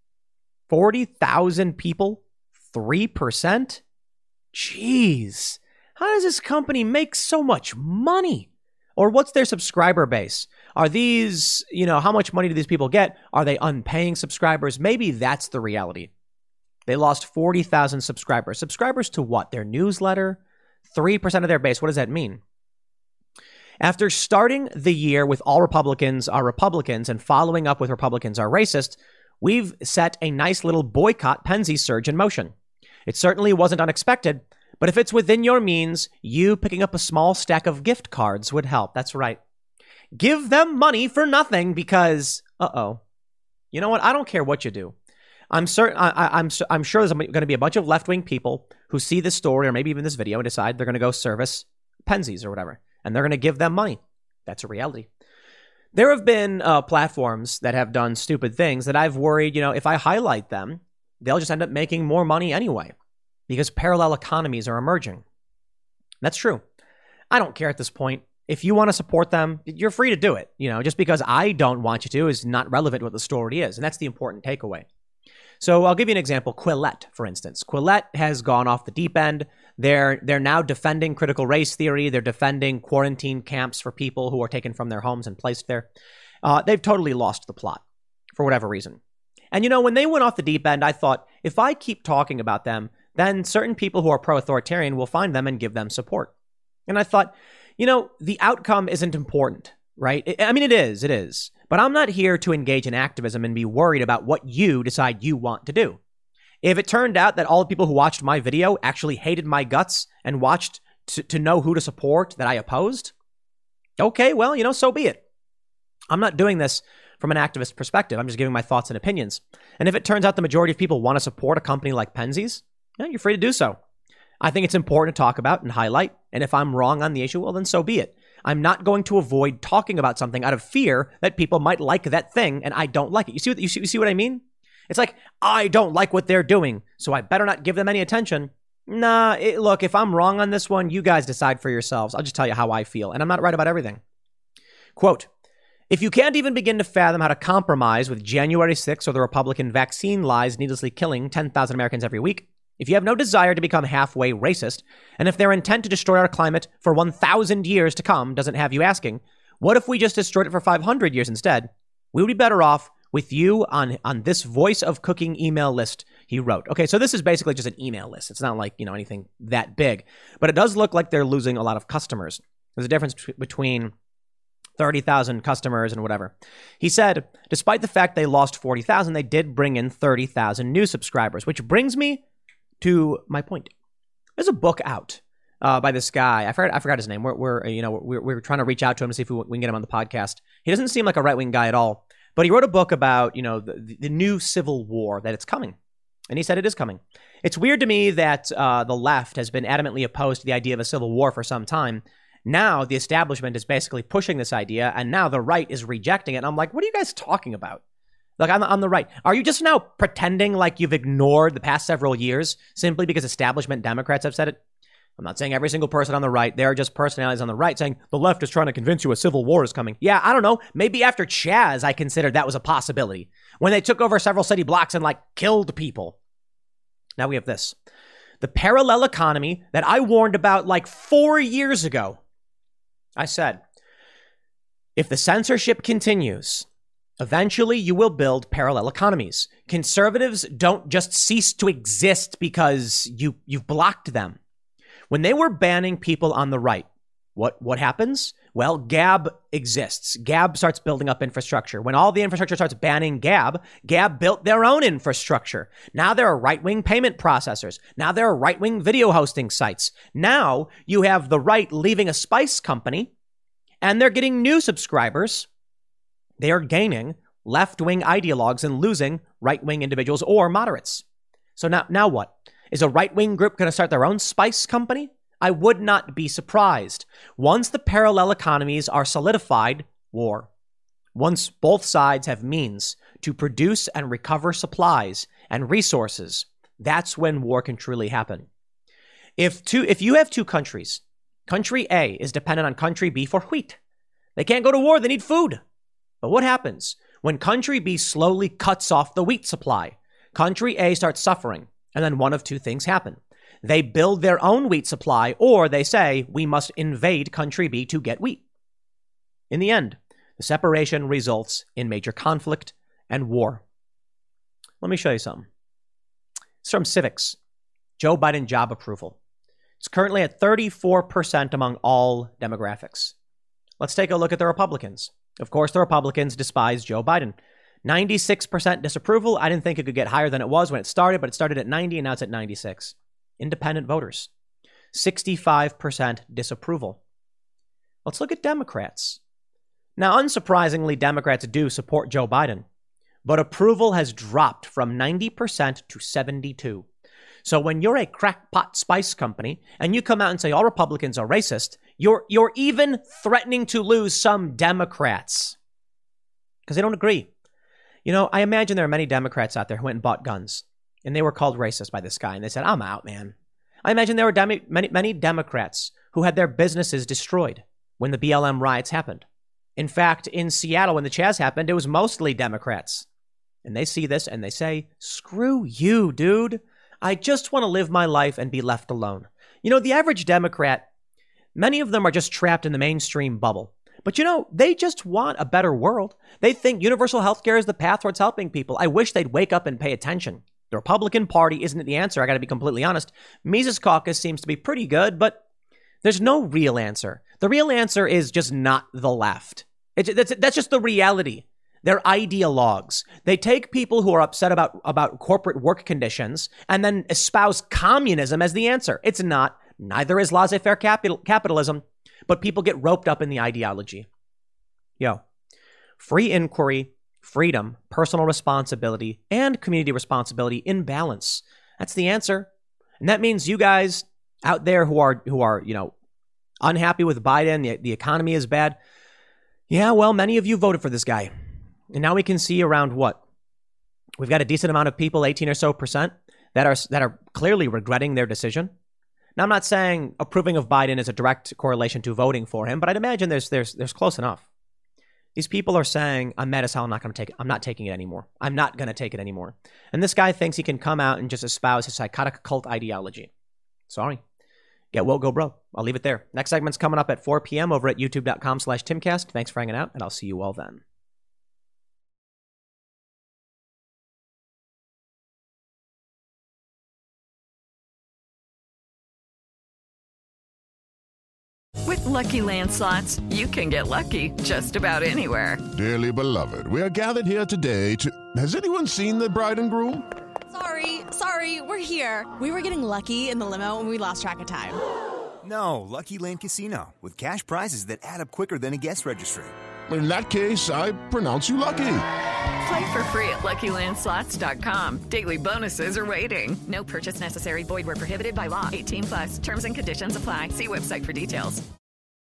Speaker 1: forty thousand people, three percent? Jeez. How does this company make so much money? Or what's their subscriber base? Are these, you know, how much money do these people get? Are they unpaying subscribers? Maybe that's the reality. They lost forty thousand subscribers. Subscribers to what? Their newsletter? three percent of their base. What does that mean? After starting the year with all Republicans are Republicans and following up with Republicans are racist, we've set a nice little boycott Penzi surge in motion. It certainly wasn't unexpected, but if it's within your means, you picking up a small stack of gift cards would help. That's right. Give them money for nothing because, uh-oh. You know what? I don't care what you do. I'm certain. I, I'm I'm sure there's going to be a bunch of left-wing people who see this story or maybe even this video and decide they're going to go service Penzies or whatever, and they're going to give them money. That's a reality. There have been uh, platforms that have done stupid things that I've worried, you know, if I highlight them, they'll just end up making more money anyway because parallel economies are emerging. That's true. I don't care at this point. If you want to support them, you're free to do it. You know, just because I don't want you to is not relevant to what the story is. And that's the important takeaway. So I'll give you an example. Quillette, for instance. Quillette has gone off the deep end. They're they're now defending critical race theory. They're defending quarantine camps for people who are taken from their homes and placed there. Uh, they've totally lost the plot for whatever reason. And, you know, when they went off the deep end, I thought, if I keep talking about them, then certain people who are pro-authoritarian will find them and give them support. And I thought, you know, the outcome isn't important, right? I mean, it is, it is. But I'm not here to engage in activism and be worried about what you decide you want to do. If it turned out that all the people who watched my video actually hated my guts and watched to, to know who to support that I opposed, okay, well, you know, so be it. I'm not doing this from an activist perspective. I'm just giving my thoughts and opinions. And if it turns out the majority of people want to support a company like Penzies, yeah, you're free to do so. I think it's important to talk about and highlight. And if I'm wrong on the issue, well, then so be it. I'm not going to avoid talking about something out of fear that people might like that thing and I don't like it. You see what, you see, you see what I mean? It's like, I don't like what they're doing, so I better not give them any attention. Nah, it, look, if I'm wrong on this one, you guys decide for yourselves. I'll just tell you how I feel, and I'm not right about everything. Quote, if you can't even begin to fathom how to compromise with January sixth or the Republican vaccine lies needlessly killing ten thousand Americans every week, if you have no desire to become halfway racist, and if their intent to destroy our climate for one thousand years to come doesn't have you asking, what if we just destroyed it for five hundred years instead? We would be better off with you on, on this Voice of Cooking email list, he wrote. Okay, so this is basically just an email list. It's not like, you know, anything that big, but it does look like they're losing a lot of customers. There's a difference t- between thirty thousand customers and whatever. He said, despite the fact they lost forty thousand, they did bring in thirty thousand new subscribers, which brings me to my point. There's a book out uh, by this guy. I forgot, I forgot his name. We're, we're you know, we're, we're trying to reach out to him to see if we, we can get him on the podcast. He doesn't seem like a right-wing guy at all, but he wrote a book about, you know, the, the new civil war, that it's coming. And he said it is coming. It's weird to me that uh, the left has been adamantly opposed to the idea of a civil war for some time. Now the establishment is basically pushing this idea, and now the right is rejecting it. And I'm like, what are you guys talking about? Like, on the, on the right, are you just now pretending like you've ignored the past several years simply because establishment Democrats have said it? I'm not saying every single person on the right. There are just personalities on the right saying the left is trying to convince you a civil war is coming. Yeah, I don't know. Maybe after Chaz, I considered that was a possibility when they took over several city blocks and like killed people. Now we have this. The parallel economy that I warned about like four years ago. I said, if the censorship continues, eventually you will build parallel economies. Conservatives don't just cease to exist because you, you've blocked them. When they were banning people on the right, what, what happens? Well, Gab exists. Gab starts building up infrastructure. When all the infrastructure starts banning Gab, Gab built their own infrastructure. Now there are right-wing payment processors. Now there are right-wing video hosting sites. Now you have the right leaving a spice company, and they're getting new subscribers. They are gaining left-wing ideologues and losing right-wing individuals or moderates. So now, now what? Is a right-wing group going to start their own spice company? I would not be surprised. Once the parallel economies are solidified, war. Once both sides have means to produce and recover supplies and resources, that's when war can truly happen. If two, if you have two countries, country A is dependent on country B for wheat. They can't go to war, they need food. But what happens when country B slowly cuts off the wheat supply? Country A starts suffering, and then one of two things happen. They build their own wheat supply, or they say, we must invade country B to get wheat. In the end, the separation results in major conflict and war. Let me show you something. It's from Civics. Joe Biden job approval. It's currently at thirty-four percent among all demographics. Let's take a look at the Republicans. Of course, the Republicans despise Joe Biden. ninety-six percent disapproval. I didn't think it could get higher than it was when it started, but it started at ninety and now it's at ninety-six. Independent voters, sixty-five percent disapproval. Let's look at Democrats. Now, unsurprisingly, Democrats do support Joe Biden, but approval has dropped from ninety percent to seventy-two. So when you're a crackpot spice company and you come out and say all Republicans are racist, you're you're even threatening to lose some Democrats because they don't agree. You know, I imagine there are many Democrats out there who went and bought guns. And they were called racist by this guy. And they said, I'm out, man. I imagine there were dem- many, many Democrats who had their businesses destroyed when the B L M riots happened. In fact, in Seattle, when the Chaz happened, it was mostly Democrats. And they see this and they say, screw you, dude. I just want to live my life and be left alone. You know, the average Democrat, many of them are just trapped in the mainstream bubble. But, you know, they just want a better world. They think universal health care is the path towards helping people. I wish they'd wake up and pay attention. The Republican Party isn't the answer. I got to be completely honest. Mises Caucus seems to be pretty good, but there's no real answer. The real answer is just not the left. It's, that's, that's just the reality. They're ideologues. They take people who are upset about, about corporate work conditions and then espouse communism as the answer. It's not. Neither is laissez-faire capital, capitalism, but people get roped up in the ideology. Yo, free inquiry, freedom, personal responsibility, and community responsibility in balance. That's the answer. And that means you guys out there who are, who are, you know, unhappy with Biden, the, the economy is bad. Yeah, well, many of you voted for this guy. And now we can see around what? We've got a decent amount of people, eighteen or so percent, that are that are clearly regretting their decision. Now, I'm not saying approving of Biden is a direct correlation to voting for him, but I'd imagine there's there's there's close enough. These people are saying, I'm mad as hell, I'm not going to take it. I'm not taking it anymore. I'm not going to take it anymore. And this guy thinks he can come out and just espouse his psychotic cult ideology. Sorry. Get woke, go broke. I'll leave it there. Next segment's coming up at four p.m. over at youtube.com slash Timcast. Thanks for hanging out, and I'll see you all then.
Speaker 3: With Lucky Land Slots, you can get lucky just about anywhere.
Speaker 6: Dearly beloved, we are gathered here today to... Has anyone seen the bride and groom?
Speaker 9: Sorry, sorry, we're here. We were getting lucky in the limo and we lost track of time.
Speaker 10: No, Lucky Land Casino, with cash prizes that add up quicker than a guest registry.
Speaker 6: In that case, I pronounce you lucky.
Speaker 3: Play for free at Lucky Land Slots dot com. Daily bonuses are waiting. No purchase necessary. Void where prohibited by law. eighteen plus. Terms and conditions apply. See website for details.